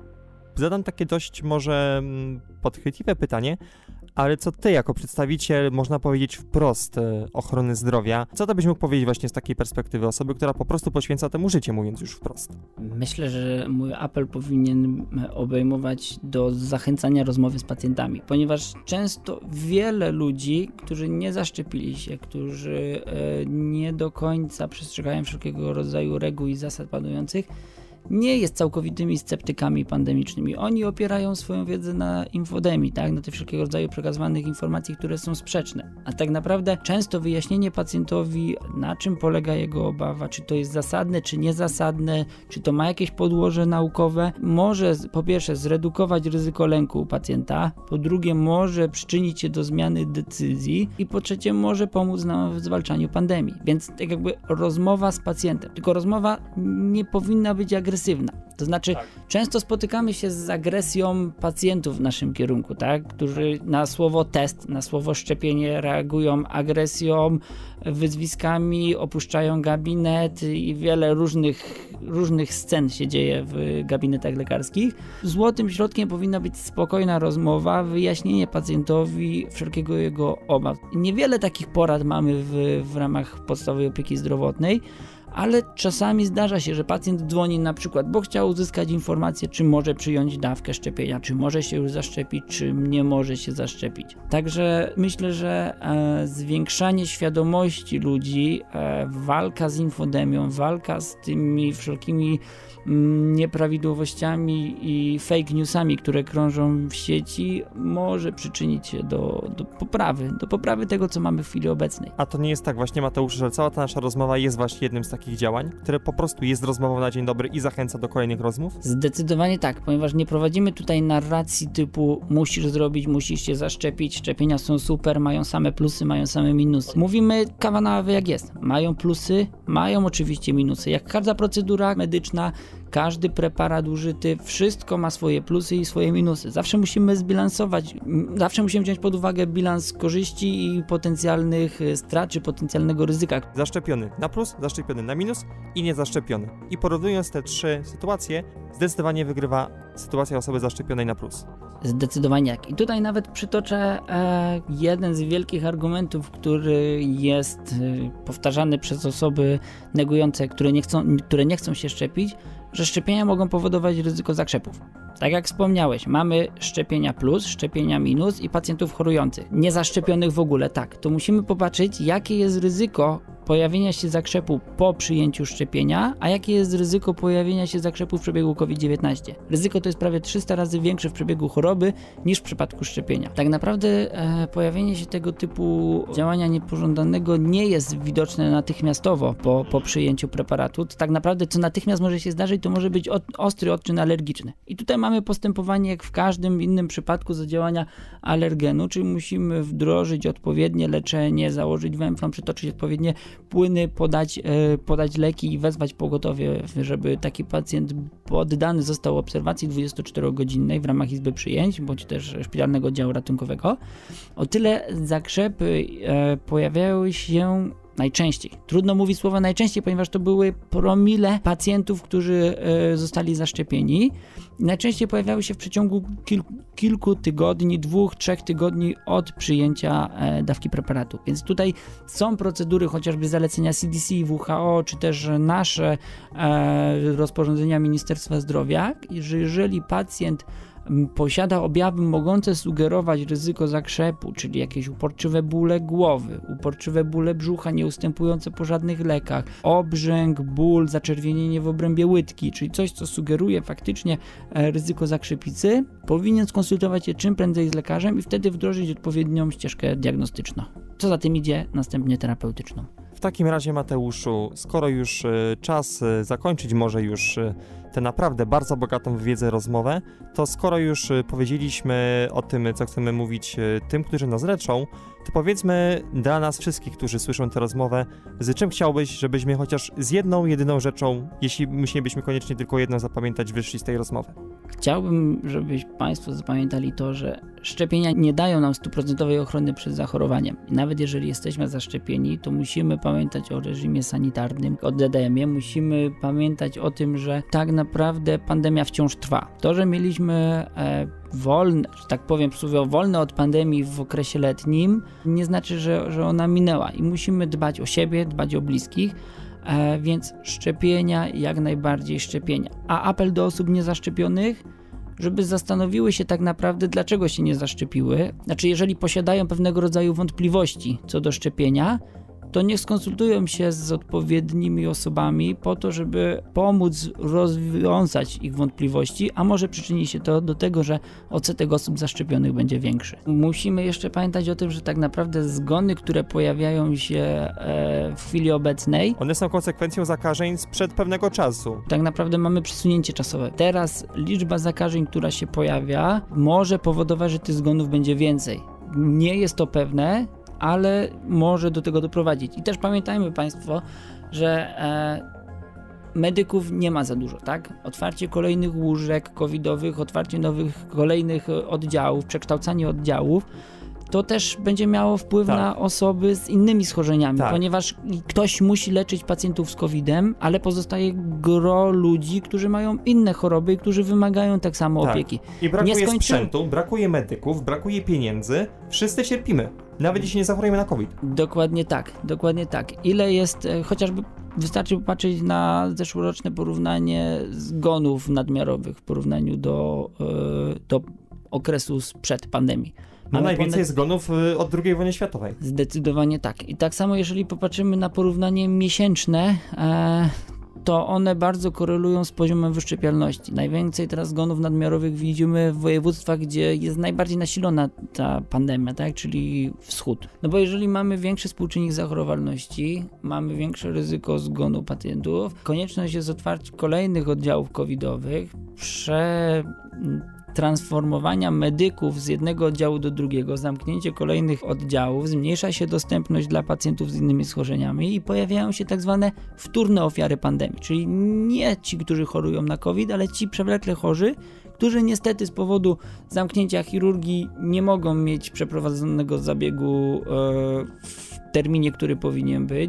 Zadam takie dość może podchwytliwe pytanie, ale co ty jako przedstawiciel, można powiedzieć wprost, ochrony zdrowia, co to byś mógł powiedzieć właśnie z takiej perspektywy osoby, która po prostu poświęca temu życie, mówiąc już wprost? Myślę, że mój apel powinien obejmować do zachęcania rozmowy z pacjentami, ponieważ często wiele ludzi, którzy nie zaszczepili się, którzy nie do końca przestrzegają wszelkiego rodzaju reguł i zasad panujących, nie jest całkowitymi sceptykami pandemicznymi. Oni opierają swoją wiedzę na infodemii, tak? Na tych wszelkiego rodzaju przekazywanych informacji, które są sprzeczne. A tak naprawdę często wyjaśnienie pacjentowi, na czym polega jego obawa, czy to jest zasadne, czy niezasadne, czy to ma jakieś podłoże naukowe, może po pierwsze zredukować ryzyko lęku u pacjenta, po drugie może przyczynić się do zmiany decyzji i po trzecie może pomóc nam w zwalczaniu pandemii. Więc tak jakby rozmowa z pacjentem, tylko rozmowa nie powinna być agresywna. To znaczy, tak. Często spotykamy się z agresją pacjentów w naszym kierunku, tak? Którzy na słowo test, na słowo szczepienie reagują agresją, wyzwiskami, opuszczają gabinet i wiele różnych, różnych scen się dzieje w gabinetach lekarskich. Złotym środkiem powinna być spokojna rozmowa, wyjaśnienie pacjentowi wszelkiego jego obaw. Niewiele takich porad mamy w, w ramach podstawowej opieki zdrowotnej, ale czasami zdarza się, że pacjent dzwoni na przykład, bo chciał uzyskać informację, czy może przyjąć dawkę szczepienia, czy może się już zaszczepić, czy nie może się zaszczepić. Także myślę, że e, zwiększanie świadomości ludzi, e, walka z infodemią, walka z tymi wszelkimi m, nieprawidłowościami i fake newsami, które krążą w sieci, może przyczynić się do, do poprawy, do poprawy tego, co mamy w chwili obecnej. A to nie jest tak właśnie, Mateusz, że cała ta nasza rozmowa jest właśnie jednym z takich działań, które po prostu jest rozmową na dzień dobry i zachęca do kolejnych rozmów? Zdecydowanie tak, ponieważ nie prowadzimy tutaj narracji typu musisz zrobić, musisz się zaszczepić, szczepienia są super, mają same plusy, mają same minusy. Mówimy kawa na ławę jak jest. Mają plusy, mają oczywiście minusy. Jak każda procedura medyczna, każdy preparat użyty, wszystko ma swoje plusy i swoje minusy. Zawsze musimy zbilansować, zawsze musimy wziąć pod uwagę bilans korzyści i potencjalnych strat, czy potencjalnego ryzyka. Zaszczepiony na plus, zaszczepiony na minus i niezaszczepiony. I porównując te trzy sytuacje, zdecydowanie wygrywa sytuacja osoby zaszczepionej na plus. Zdecydowanie jak. I tutaj nawet przytoczę e, jeden z wielkich argumentów, który jest e, powtarzany przez osoby negujące, które nie, chcą, które nie chcą się szczepić, że szczepienia mogą powodować ryzyko zakrzepów. Tak jak wspomniałeś, mamy szczepienia plus, szczepienia minus i pacjentów chorujących. Niezaszczepionych w ogóle, tak. To musimy popatrzeć, jakie jest ryzyko pojawienia się zakrzepu po przyjęciu szczepienia, a jakie jest ryzyko pojawienia się zakrzepu w przebiegu COVID dziewiętnaście. Ryzyko to jest prawie trzysta razy większe w przebiegu choroby niż w przypadku szczepienia. Tak naprawdę e, pojawienie się tego typu działania niepożądanego nie jest widoczne natychmiastowo po, po przyjęciu preparatu. To tak naprawdę co natychmiast może się zdarzyć, to może być od, ostry odczyn alergiczny. I tutaj mamy postępowanie jak w każdym innym przypadku zadziałania alergenu, czyli musimy wdrożyć odpowiednie leczenie, założyć węflon, przytoczyć odpowiednie płyny, podać, e, podać leki i wezwać pogotowie, żeby taki pacjent poddany został obserwacji dwudziestoczterogodzinnej w ramach izby przyjęć, bądź też szpitalnego oddziału ratunkowego. O tyle zakrzepy e, pojawiały się najczęściej. Trudno mówić słowa najczęściej, ponieważ to były promile pacjentów, którzy e, zostali zaszczepieni. Najczęściej pojawiały się w przeciągu kil, kilku tygodni, dwóch, trzech tygodni od przyjęcia e, dawki preparatu. Więc tutaj są procedury, chociażby zalecenia C D C, W H O, czy też nasze e, rozporządzenia Ministerstwa Zdrowia, że jeżeli pacjent posiada objawy mogące sugerować ryzyko zakrzepu, czyli jakieś uporczywe bóle głowy, uporczywe bóle brzucha nieustępujące po żadnych lekach, obrzęk, ból, zaczerwienienie w obrębie łydki, czyli coś, co sugeruje faktycznie ryzyko zakrzepicy, powinien skonsultować się czym prędzej z lekarzem i wtedy wdrożyć odpowiednią ścieżkę diagnostyczną. Co za tym idzie, następnie terapeutyczną. W takim razie, Mateuszu, skoro już y, czas y, zakończyć może już y, tę naprawdę bardzo bogatą w wiedzę rozmowę, to skoro już y, powiedzieliśmy o tym, co chcemy mówić y, tym, którzy nas leczą, to powiedzmy dla nas wszystkich, którzy słyszą tę rozmowę, z czym chciałbyś, żebyśmy chociaż z jedną, jedyną rzeczą, jeśli musielibyśmy koniecznie tylko jedną zapamiętać, wyszli z tej rozmowy? Chciałbym, żebyś Państwo zapamiętali to, że szczepienia nie dają nam stuprocentowej ochrony przed zachorowaniem. I nawet jeżeli jesteśmy zaszczepieni, to musimy pamiętać o reżimie sanitarnym, o D D M-ie, musimy pamiętać o tym, że tak naprawdę pandemia wciąż trwa. To, że mieliśmy e, wolne, że tak powiem, przysłowiowo wolne od pandemii w okresie letnim, nie znaczy, że, że ona minęła i musimy dbać o siebie, dbać o bliskich, e, więc szczepienia, jak najbardziej szczepienia. A apel do osób niezaszczepionych, żeby zastanowiły się tak naprawdę, dlaczego się nie zaszczepiły. Znaczy, jeżeli posiadają pewnego rodzaju wątpliwości co do szczepienia, to niech skonsultują się z odpowiednimi osobami po to, żeby pomóc rozwiązać ich wątpliwości, a może przyczyni się to do tego, że odsetek osób zaszczepionych będzie większy. Musimy jeszcze pamiętać o tym, że tak naprawdę zgony, które pojawiają się e, w chwili obecnej, one są konsekwencją zakażeń sprzed pewnego czasu. Tak naprawdę mamy przesunięcie czasowe. Teraz liczba zakażeń, która się pojawia, może powodować, że tych zgonów będzie więcej. Nie jest to pewne, ale może do tego doprowadzić. I też pamiętajmy Państwo, że e, medyków nie ma za dużo, tak? Otwarcie kolejnych łóżek covidowych, otwarcie nowych, kolejnych oddziałów, przekształcanie oddziałów, to też będzie miało wpływ tak. na osoby z innymi schorzeniami, tak. ponieważ ktoś musi leczyć pacjentów z kowidem, ale pozostaje gro ludzi, którzy mają inne choroby i którzy wymagają tak samo tak. opieki. I brakuje nie skończy... sprzętu, brakuje medyków, brakuje pieniędzy, wszyscy cierpimy, nawet jeśli nie zachorujemy na COVID. Dokładnie tak, dokładnie tak. Ile jest, chociażby wystarczy popatrzeć na zeszłoroczne porównanie zgonów nadmiarowych w porównaniu do, do okresu sprzed pandemii. No najwięcej ponad... zgonów od drugiej wojny światowej. Zdecydowanie tak. I tak samo jeżeli popatrzymy na porównanie miesięczne, e, to one bardzo korelują z poziomem wyszczepialności. Najwięcej teraz zgonów nadmiarowych widzimy w województwach, gdzie jest najbardziej nasilona ta pandemia, tak? Czyli wschód. No bo jeżeli mamy większy współczynnik zachorowalności, mamy większe ryzyko zgonu pacjentów, konieczność jest otwarcia kolejnych oddziałów covidowych, prze... transformowania medyków z jednego oddziału do drugiego, zamknięcie kolejnych oddziałów, zmniejsza się dostępność dla pacjentów z innymi schorzeniami i pojawiają się tak zwane wtórne ofiary pandemii, czyli nie ci, którzy chorują na COVID, ale ci przewlekle chorzy, którzy niestety z powodu zamknięcia chirurgii nie mogą mieć przeprowadzonego zabiegu e, w terminie, który powinien być,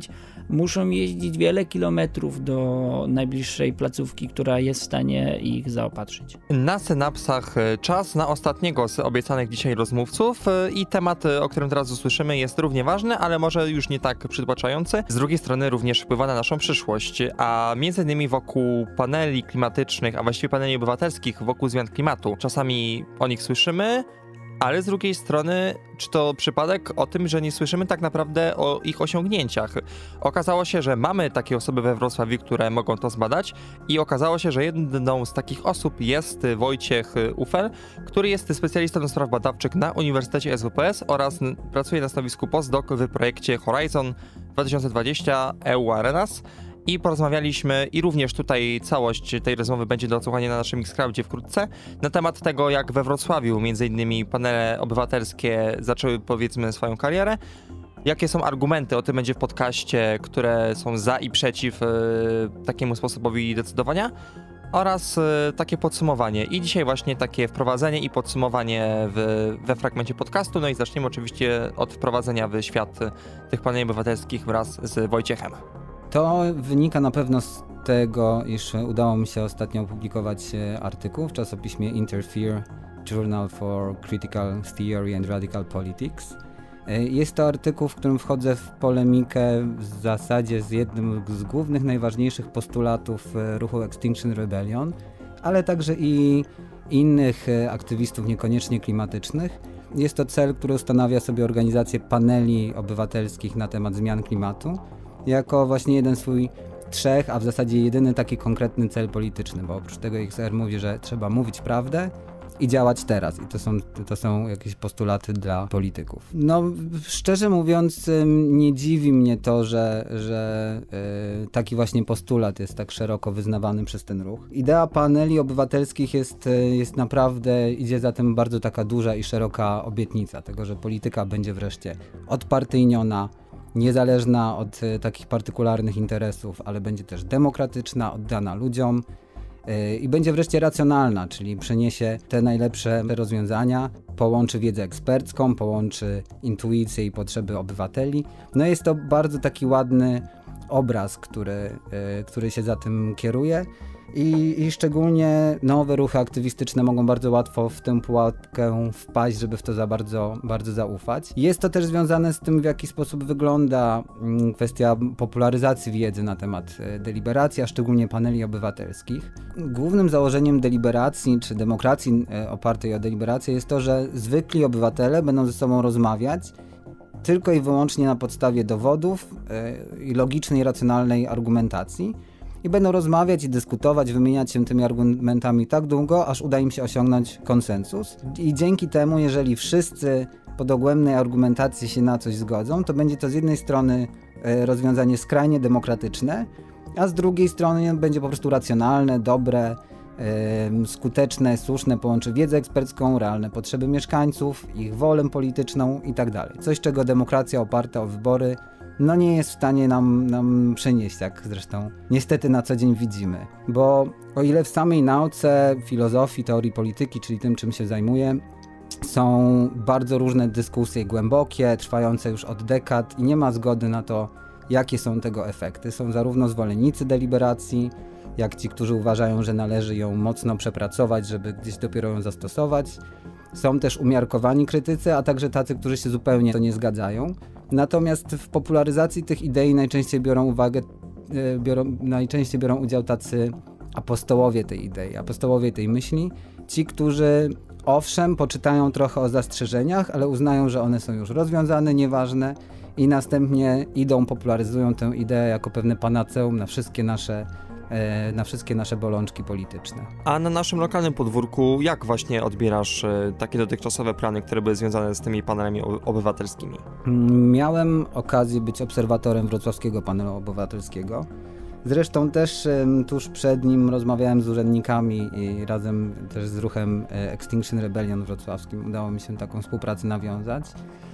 muszą jeździć wiele kilometrów do najbliższej placówki, która jest w stanie ich zaopatrzyć. Na synapsach czas na ostatniego z obiecanych dzisiaj rozmówców i temat, o którym teraz usłyszymy, jest równie ważny, ale może już nie tak przytłaczający. Z drugiej strony również wpływa na naszą przyszłość, a między innymi wokół paneli klimatycznych, a właściwie paneli obywatelskich wokół zmian klimatu. Czasami o nich słyszymy, ale z drugiej strony, czy to przypadek o tym, że nie słyszymy tak naprawdę o ich osiągnięciach? Okazało się, że mamy takie osoby we Wrocławiu, które mogą to zbadać i okazało się, że jedną z takich osób jest Wojciech Ufel, który jest specjalistą do spraw badawczych na Uniwersytecie S W P S oraz pracuje na stanowisku postdoc w projekcie Horizon dwa tysiące dwadzieścia E U Arenas. I porozmawialiśmy, i również tutaj całość tej rozmowy będzie do odsłuchania na naszym Mixcloudzie wkrótce, na temat tego, jak we Wrocławiu między innymi panele obywatelskie zaczęły, powiedzmy, swoją karierę, jakie są argumenty, o tym będzie w podcaście, które są za i przeciw y, takiemu sposobowi decydowania, oraz y, takie podsumowanie. I dzisiaj właśnie takie wprowadzenie i podsumowanie w, we fragmencie podcastu, no i zaczniemy oczywiście od wprowadzenia w świat tych paneli obywatelskich wraz z Wojciechem. To wynika na pewno z tego, iż udało mi się ostatnio opublikować artykuł w czasopiśmie Interfere, Journal for Critical Theory and Radical Politics. Jest to artykuł, w którym wchodzę w polemikę w zasadzie z jednym z głównych, najważniejszych postulatów ruchu Extinction Rebellion, ale także i innych aktywistów niekoniecznie klimatycznych. Jest to cel, który ustanawia sobie organizację paneli obywatelskich na temat zmian klimatu, jako właśnie jeden swój trzech, a w zasadzie jedyny taki konkretny cel polityczny, bo oprócz tego X R mówi, że trzeba mówić prawdę i działać teraz. I to są, to są jakieś postulaty dla polityków. No, szczerze mówiąc, nie dziwi mnie to, że, że yy, taki właśnie postulat jest tak szeroko wyznawany przez ten ruch. Idea paneli obywatelskich jest, jest naprawdę, idzie za tym bardzo taka duża i szeroka obietnica tego, że polityka będzie wreszcie odpartyjniona, niezależna od y, takich partykularnych interesów, ale będzie też demokratyczna, oddana ludziom y, i będzie wreszcie racjonalna, czyli przeniesie te najlepsze rozwiązania, połączy wiedzę ekspercką, połączy intuicję i potrzeby obywateli. No jest to bardzo taki ładny obraz, który, y, który się za tym kieruje. I, I szczególnie nowe ruchy aktywistyczne mogą bardzo łatwo w tę pułapkę wpaść, żeby w to za bardzo, bardzo zaufać. Jest to też związane z tym, w jaki sposób wygląda kwestia popularyzacji wiedzy na temat deliberacji, a szczególnie paneli obywatelskich. Głównym założeniem deliberacji czy demokracji opartej o deliberację jest to, że zwykli obywatele będą ze sobą rozmawiać tylko i wyłącznie na podstawie dowodów i logicznej, racjonalnej argumentacji. I będą rozmawiać i dyskutować, wymieniać się tymi argumentami tak długo, aż uda im się osiągnąć konsensus. I dzięki temu, jeżeli wszyscy po dogłębnej argumentacji się na coś zgodzą, to będzie to z jednej strony rozwiązanie skrajnie demokratyczne, a z drugiej strony będzie po prostu racjonalne, dobre, skuteczne, słuszne, połączy wiedzę ekspercką, realne potrzeby mieszkańców, ich wolę polityczną itd. Coś, czego demokracja oparta o wybory no nie jest w stanie nam, nam przenieść, jak zresztą niestety na co dzień widzimy. Bo o ile w samej nauce, filozofii, teorii polityki, czyli tym, czym się zajmuję, są bardzo różne dyskusje głębokie, trwające już od dekad i nie ma zgody na to, jakie są tego efekty. Są zarówno zwolennicy deliberacji, jak ci, którzy uważają, że należy ją mocno przepracować, żeby gdzieś dopiero ją zastosować. Są też umiarkowani krytycy, a także tacy, którzy się zupełnie to nie zgadzają. Natomiast w popularyzacji tych idei najczęściej biorą uwagę, biorą, najczęściej biorą udział tacy apostołowie tej idei, apostołowie tej myśli. Ci, którzy owszem poczytają trochę o zastrzeżeniach, ale uznają, że one są już rozwiązane, nieważne i następnie idą, popularyzują tę ideę jako pewne panaceum na wszystkie nasze na wszystkie nasze bolączki polityczne. A na naszym lokalnym podwórku jak właśnie odbierasz takie dotychczasowe plany, które były związane z tymi panelami obywatelskimi? Miałem okazję być obserwatorem wrocławskiego panelu obywatelskiego. Zresztą też tuż przed nim rozmawiałem z urzędnikami i razem też z ruchem Extinction Rebellion wrocławskim udało mi się taką współpracę nawiązać.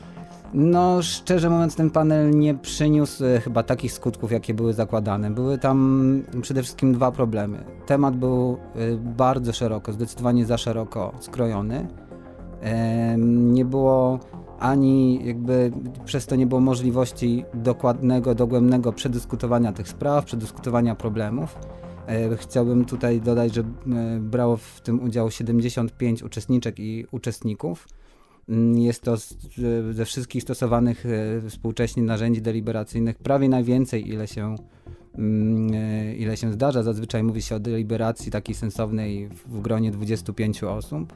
No, szczerze mówiąc, ten panel nie przyniósł chyba takich skutków, jakie były zakładane. Były tam przede wszystkim dwa problemy. Temat był bardzo szeroko, zdecydowanie za szeroko skrojony. Nie było ani jakby przez to nie było możliwości dokładnego, dogłębnego przedyskutowania tych spraw, przedyskutowania problemów. Chciałbym tutaj dodać, że brało w tym udział siedemdziesiąt pięć uczestniczek i uczestników. Jest to ze wszystkich stosowanych współcześnie narzędzi deliberacyjnych prawie najwięcej, ile się, ile się zdarza. Zazwyczaj mówi się o deliberacji takiej sensownej w gronie dwudziestu pięciu osób.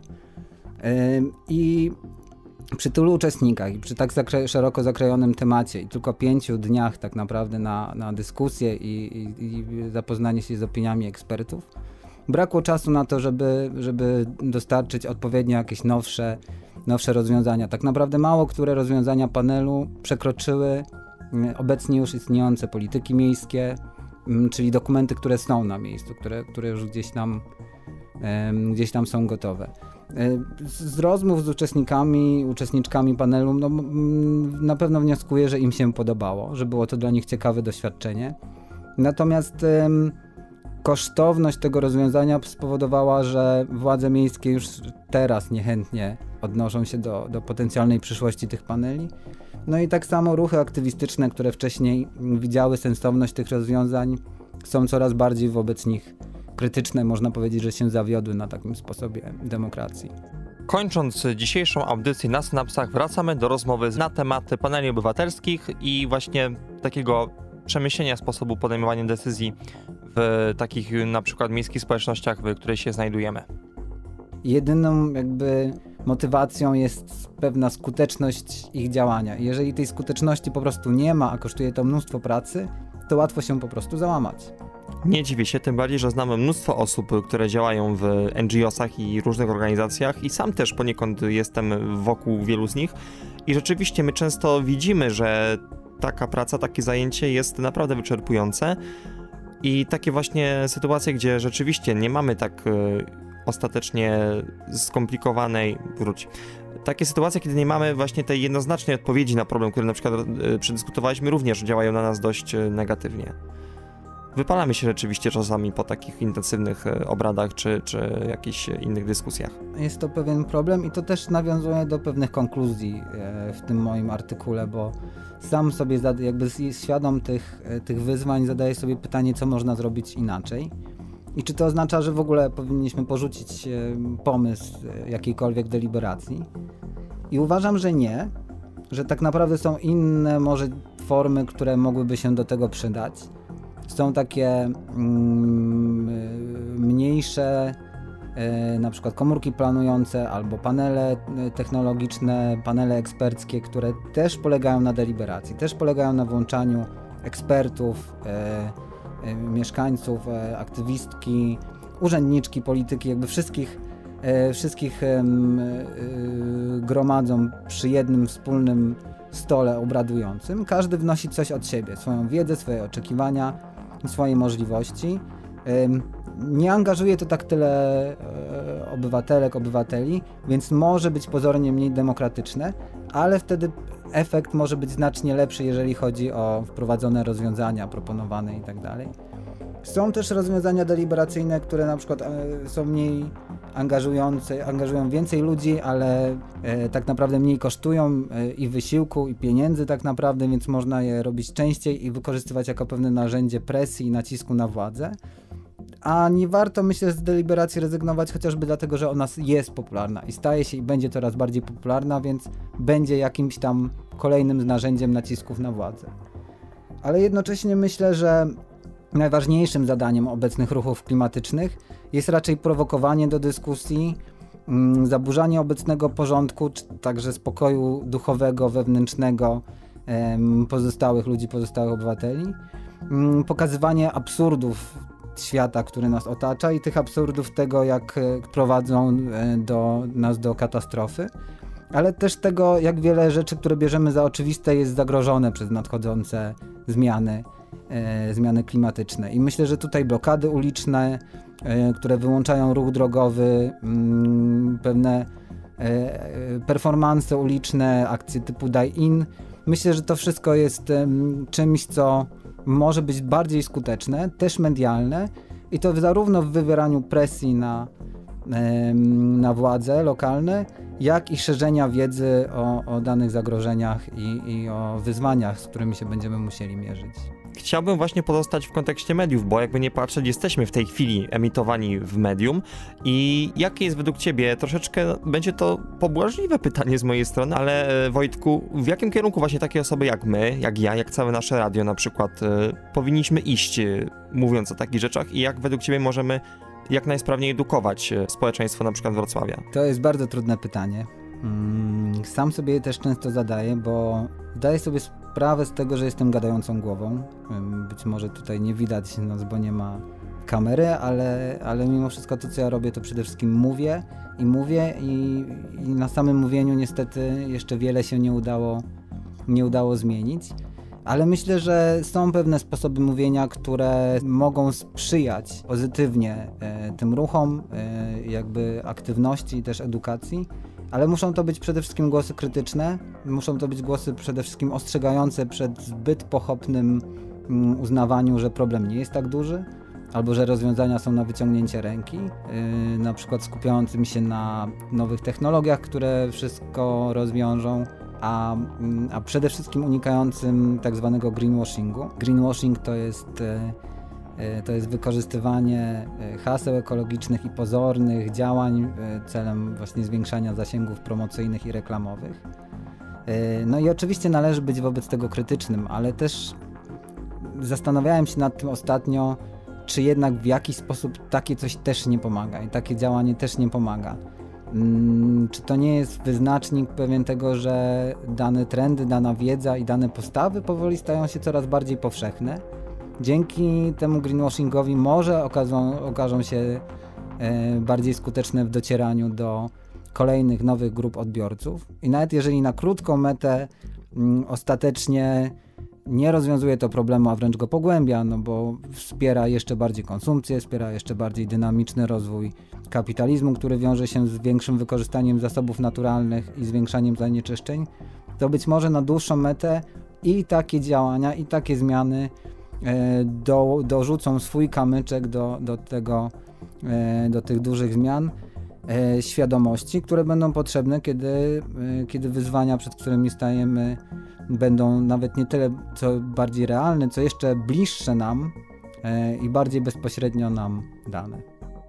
I przy tylu uczestnikach i przy tak zakre- szeroko zakrojonym temacie i tylko pięciu dniach tak naprawdę na, na dyskusję i, i, i zapoznanie się z opiniami ekspertów, brakło czasu na to, żeby, żeby dostarczyć odpowiednio jakieś nowsze, nowsze rozwiązania. Tak naprawdę mało które rozwiązania panelu przekroczyły obecnie już istniejące polityki miejskie, czyli dokumenty, które są na miejscu, które, które już gdzieś tam, gdzieś tam są gotowe. Z rozmów z uczestnikami, uczestniczkami panelu no, na pewno wnioskuję, że im się podobało, że było to dla nich ciekawe doświadczenie. Natomiast ym, kosztowność tego rozwiązania spowodowała, że władze miejskie już teraz niechętnie odnoszą się do, do potencjalnej przyszłości tych paneli. No i tak samo ruchy aktywistyczne, które wcześniej widziały sensowność tych rozwiązań, są coraz bardziej wobec nich krytyczne. Można powiedzieć, że się zawiodły na takim sposobie demokracji. Kończąc dzisiejszą audycję na Synapsach, wracamy do rozmowy na tematy paneli obywatelskich i właśnie takiego przemyślenia sposobu podejmowania decyzji w takich na przykład miejskich społecznościach, w której się znajdujemy. Jedyną jakby motywacją jest pewna skuteczność ich działania. Jeżeli tej skuteczności po prostu nie ma, a kosztuje to mnóstwo pracy, to łatwo się po prostu załamać. Nie dziwię się, tym bardziej, że znamy mnóstwo osób, które działają w en dżi osach i różnych organizacjach i sam też poniekąd jestem wokół wielu z nich i rzeczywiście my często widzimy, że taka praca, takie zajęcie jest naprawdę wyczerpujące i takie właśnie sytuacje, gdzie rzeczywiście nie mamy tak y, ostatecznie skomplikowanej, wróć, takie sytuacje, kiedy nie mamy właśnie tej jednoznacznej odpowiedzi na problem, który na przykład y, przedyskutowaliśmy, również działają na nas dość y, negatywnie. Wypalamy się rzeczywiście czasami po takich intensywnych obradach czy, czy jakichś innych dyskusjach. Jest to pewien problem i to też nawiązuje do pewnych konkluzji w tym moim artykule, bo sam sobie jakby świadom tych, tych wyzwań zadaję sobie pytanie, co można zrobić inaczej i czy to oznacza, że w ogóle powinniśmy porzucić pomysł jakiejkolwiek deliberacji. I uważam, że nie, że tak naprawdę są inne może formy, które mogłyby się do tego przydać. Są takie mm, mniejsze, e, na przykład komórki planujące albo panele technologiczne, panele eksperckie, które też polegają na deliberacji, też polegają na włączaniu ekspertów, e, e, mieszkańców, e, aktywistki, urzędniczki, polityki, jakby wszystkich, e, wszystkich e, e, gromadzą przy jednym wspólnym stole obradującym. Każdy wnosi coś od siebie, swoją wiedzę, swoje oczekiwania, swoje możliwości. Nie angażuje to tak tyle obywatelek, obywateli, więc może być pozornie mniej demokratyczne, ale wtedy efekt może być znacznie lepszy, jeżeli chodzi o wprowadzone rozwiązania proponowane i tak dalej. Są też rozwiązania deliberacyjne, które na przykład są mniej angażujące, angażują więcej ludzi, ale e, tak naprawdę mniej kosztują e, i wysiłku, i pieniędzy tak naprawdę, więc można je robić częściej i wykorzystywać jako pewne narzędzie presji i nacisku na władzę. A nie warto, myślę, z deliberacji rezygnować, chociażby dlatego, że ona jest popularna i staje się i będzie coraz bardziej popularna, więc będzie jakimś tam kolejnym narzędziem nacisków na władzę. Ale jednocześnie myślę, że najważniejszym zadaniem obecnych ruchów klimatycznych jest raczej prowokowanie do dyskusji, mm, zaburzanie obecnego porządku, czy także spokoju duchowego, wewnętrznego em, pozostałych ludzi, pozostałych obywateli, mm, pokazywanie absurdów świata, który nas otacza i tych absurdów tego, jak e, prowadzą e, do nas do katastrofy, ale też tego, jak wiele rzeczy, które bierzemy za oczywiste, jest zagrożone przez nadchodzące zmiany, e, zmiany klimatyczne. I myślę, że tutaj blokady uliczne, e, które wyłączają ruch drogowy, m, pewne e, performanse uliczne, akcje typu Die In, myślę, że to wszystko jest em, czymś, co może być bardziej skuteczne, też medialne i to zarówno w wywieraniu presji na, em, na władze lokalne, jak i szerzenia wiedzy o, o danych zagrożeniach i, i o wyzwaniach, z którymi się będziemy musieli mierzyć. Chciałbym właśnie pozostać w kontekście mediów, bo jakby nie patrzeć, jesteśmy w tej chwili emitowani w medium i jakie jest według ciebie, troszeczkę będzie to pobłażliwe pytanie z mojej strony, ale Wojtku, w jakim kierunku właśnie takie osoby jak my, jak ja, jak całe nasze radio na przykład, powinniśmy iść, mówiąc o takich rzeczach i jak według ciebie możemy jak najsprawniej edukować społeczeństwo na przykład Wrocławia? To jest bardzo trudne pytanie. Sam sobie je też często zadaję, bo zdaję sobie sprawę z tego, że jestem gadającą głową. Być może tutaj nie widać nas, bo nie ma kamery, ale, ale mimo wszystko to, co ja robię, to przede wszystkim mówię i mówię i, i na samym mówieniu niestety jeszcze wiele się nie udało, nie udało zmienić. Ale myślę, że są pewne sposoby mówienia, które mogą sprzyjać pozytywnie e, tym ruchom, e, jakby aktywności i też edukacji, ale muszą to być przede wszystkim głosy krytyczne, muszą to być głosy przede wszystkim ostrzegające przed zbyt pochopnym mm, uznawaniu, że problem nie jest tak duży, albo że rozwiązania są na wyciągnięcie ręki, yy, na przykład skupiającym się na nowych technologiach, które wszystko rozwiążą, a, a przede wszystkim unikającym tak zwanego greenwashingu. Greenwashing to jest, to jest wykorzystywanie haseł ekologicznych i pozornych działań celem właśnie zwiększania zasięgów promocyjnych i reklamowych. No i oczywiście należy być wobec tego krytycznym, ale też zastanawiałem się nad tym ostatnio, czy jednak w jakiś sposób takie coś też nie pomaga i takie działanie też nie pomaga. Czy to nie jest wyznacznik pewien tego, że dane trendy, dana wiedza i dane postawy powoli stają się coraz bardziej powszechne? Dzięki temu greenwashingowi może okażą, okażą się e, bardziej skuteczne w docieraniu do kolejnych nowych grup odbiorców. I nawet jeżeli na krótką metę m, ostatecznie nie rozwiązuje to problemu, a wręcz go pogłębia, no bo wspiera jeszcze bardziej konsumpcję, wspiera jeszcze bardziej dynamiczny rozwój kapitalizmu, który wiąże się z większym wykorzystaniem zasobów naturalnych i zwiększaniem zanieczyszczeń, to być może na dłuższą metę i takie działania, i takie zmiany e, do, dorzucą swój kamyczek do, do, tego, e, do tych dużych zmian e, świadomości, które będą potrzebne, kiedy, e, kiedy wyzwania, przed którymi stajemy, będą nawet nie tyle co bardziej realne, co jeszcze bliższe nam e, i bardziej bezpośrednio nam dane.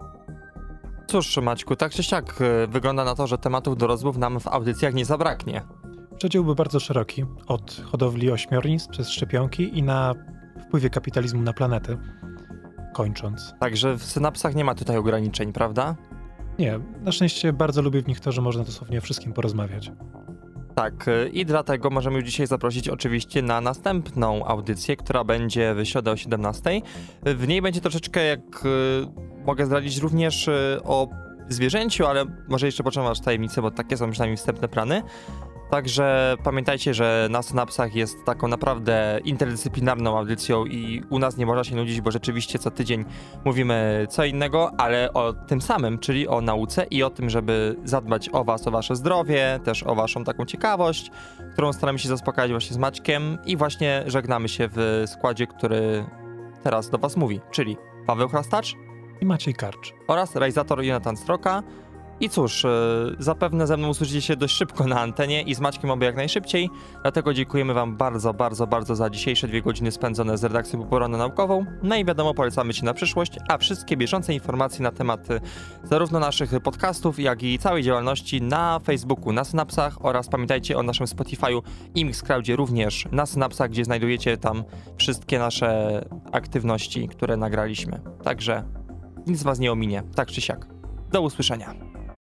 Cóż, Maćku, tak czy siak wygląda na to, że tematów do rozmów nam w audycjach nie zabraknie. Przedział był bardzo szeroki, od hodowli ośmiornic przez szczepionki i na wpływie kapitalizmu na planety, kończąc. Także w synapsach nie ma tutaj ograniczeń, prawda? Nie, na szczęście bardzo lubię w nich to, że można dosłownie o wszystkim porozmawiać. Tak, i dlatego możemy już dzisiaj zaprosić oczywiście na następną audycję, która będzie w środę o siedemnastej. W niej będzie troszeczkę, jak y, mogę zdradzić, również y, o zwierzęciu, ale może jeszcze poczekam aż tajemnicę, bo takie są przynajmniej wstępne plany. Także pamiętajcie, że na Synapsach jest taką naprawdę interdyscyplinarną audycją i u nas nie można się nudzić, bo rzeczywiście co tydzień mówimy co innego, ale o tym samym, czyli o nauce i o tym, żeby zadbać o was, o wasze zdrowie, też o waszą taką ciekawość, którą staramy się zaspokajać właśnie z Maćkiem i właśnie żegnamy się w składzie, który teraz do was mówi, czyli Paweł Chrastacz i Maciej Karcz oraz realizator Jonathan Stroka. I cóż, zapewne ze mną usłyszycie się dość szybko na antenie i z Maćkiem oby jak najszybciej, dlatego dziękujemy wam bardzo, bardzo, bardzo za dzisiejsze dwie godziny spędzone z redakcją Poporanno-Naukową. No i wiadomo, polecamy ci na przyszłość, a wszystkie bieżące informacje na temat zarówno naszych podcastów, jak i całej działalności na Facebooku, na Synapsach oraz pamiętajcie o naszym Spotify'u i Mixcloudzie również na Synapsach, gdzie znajdujecie tam wszystkie nasze aktywności, które nagraliśmy. Także nic was nie ominie, tak czy siak. Do usłyszenia.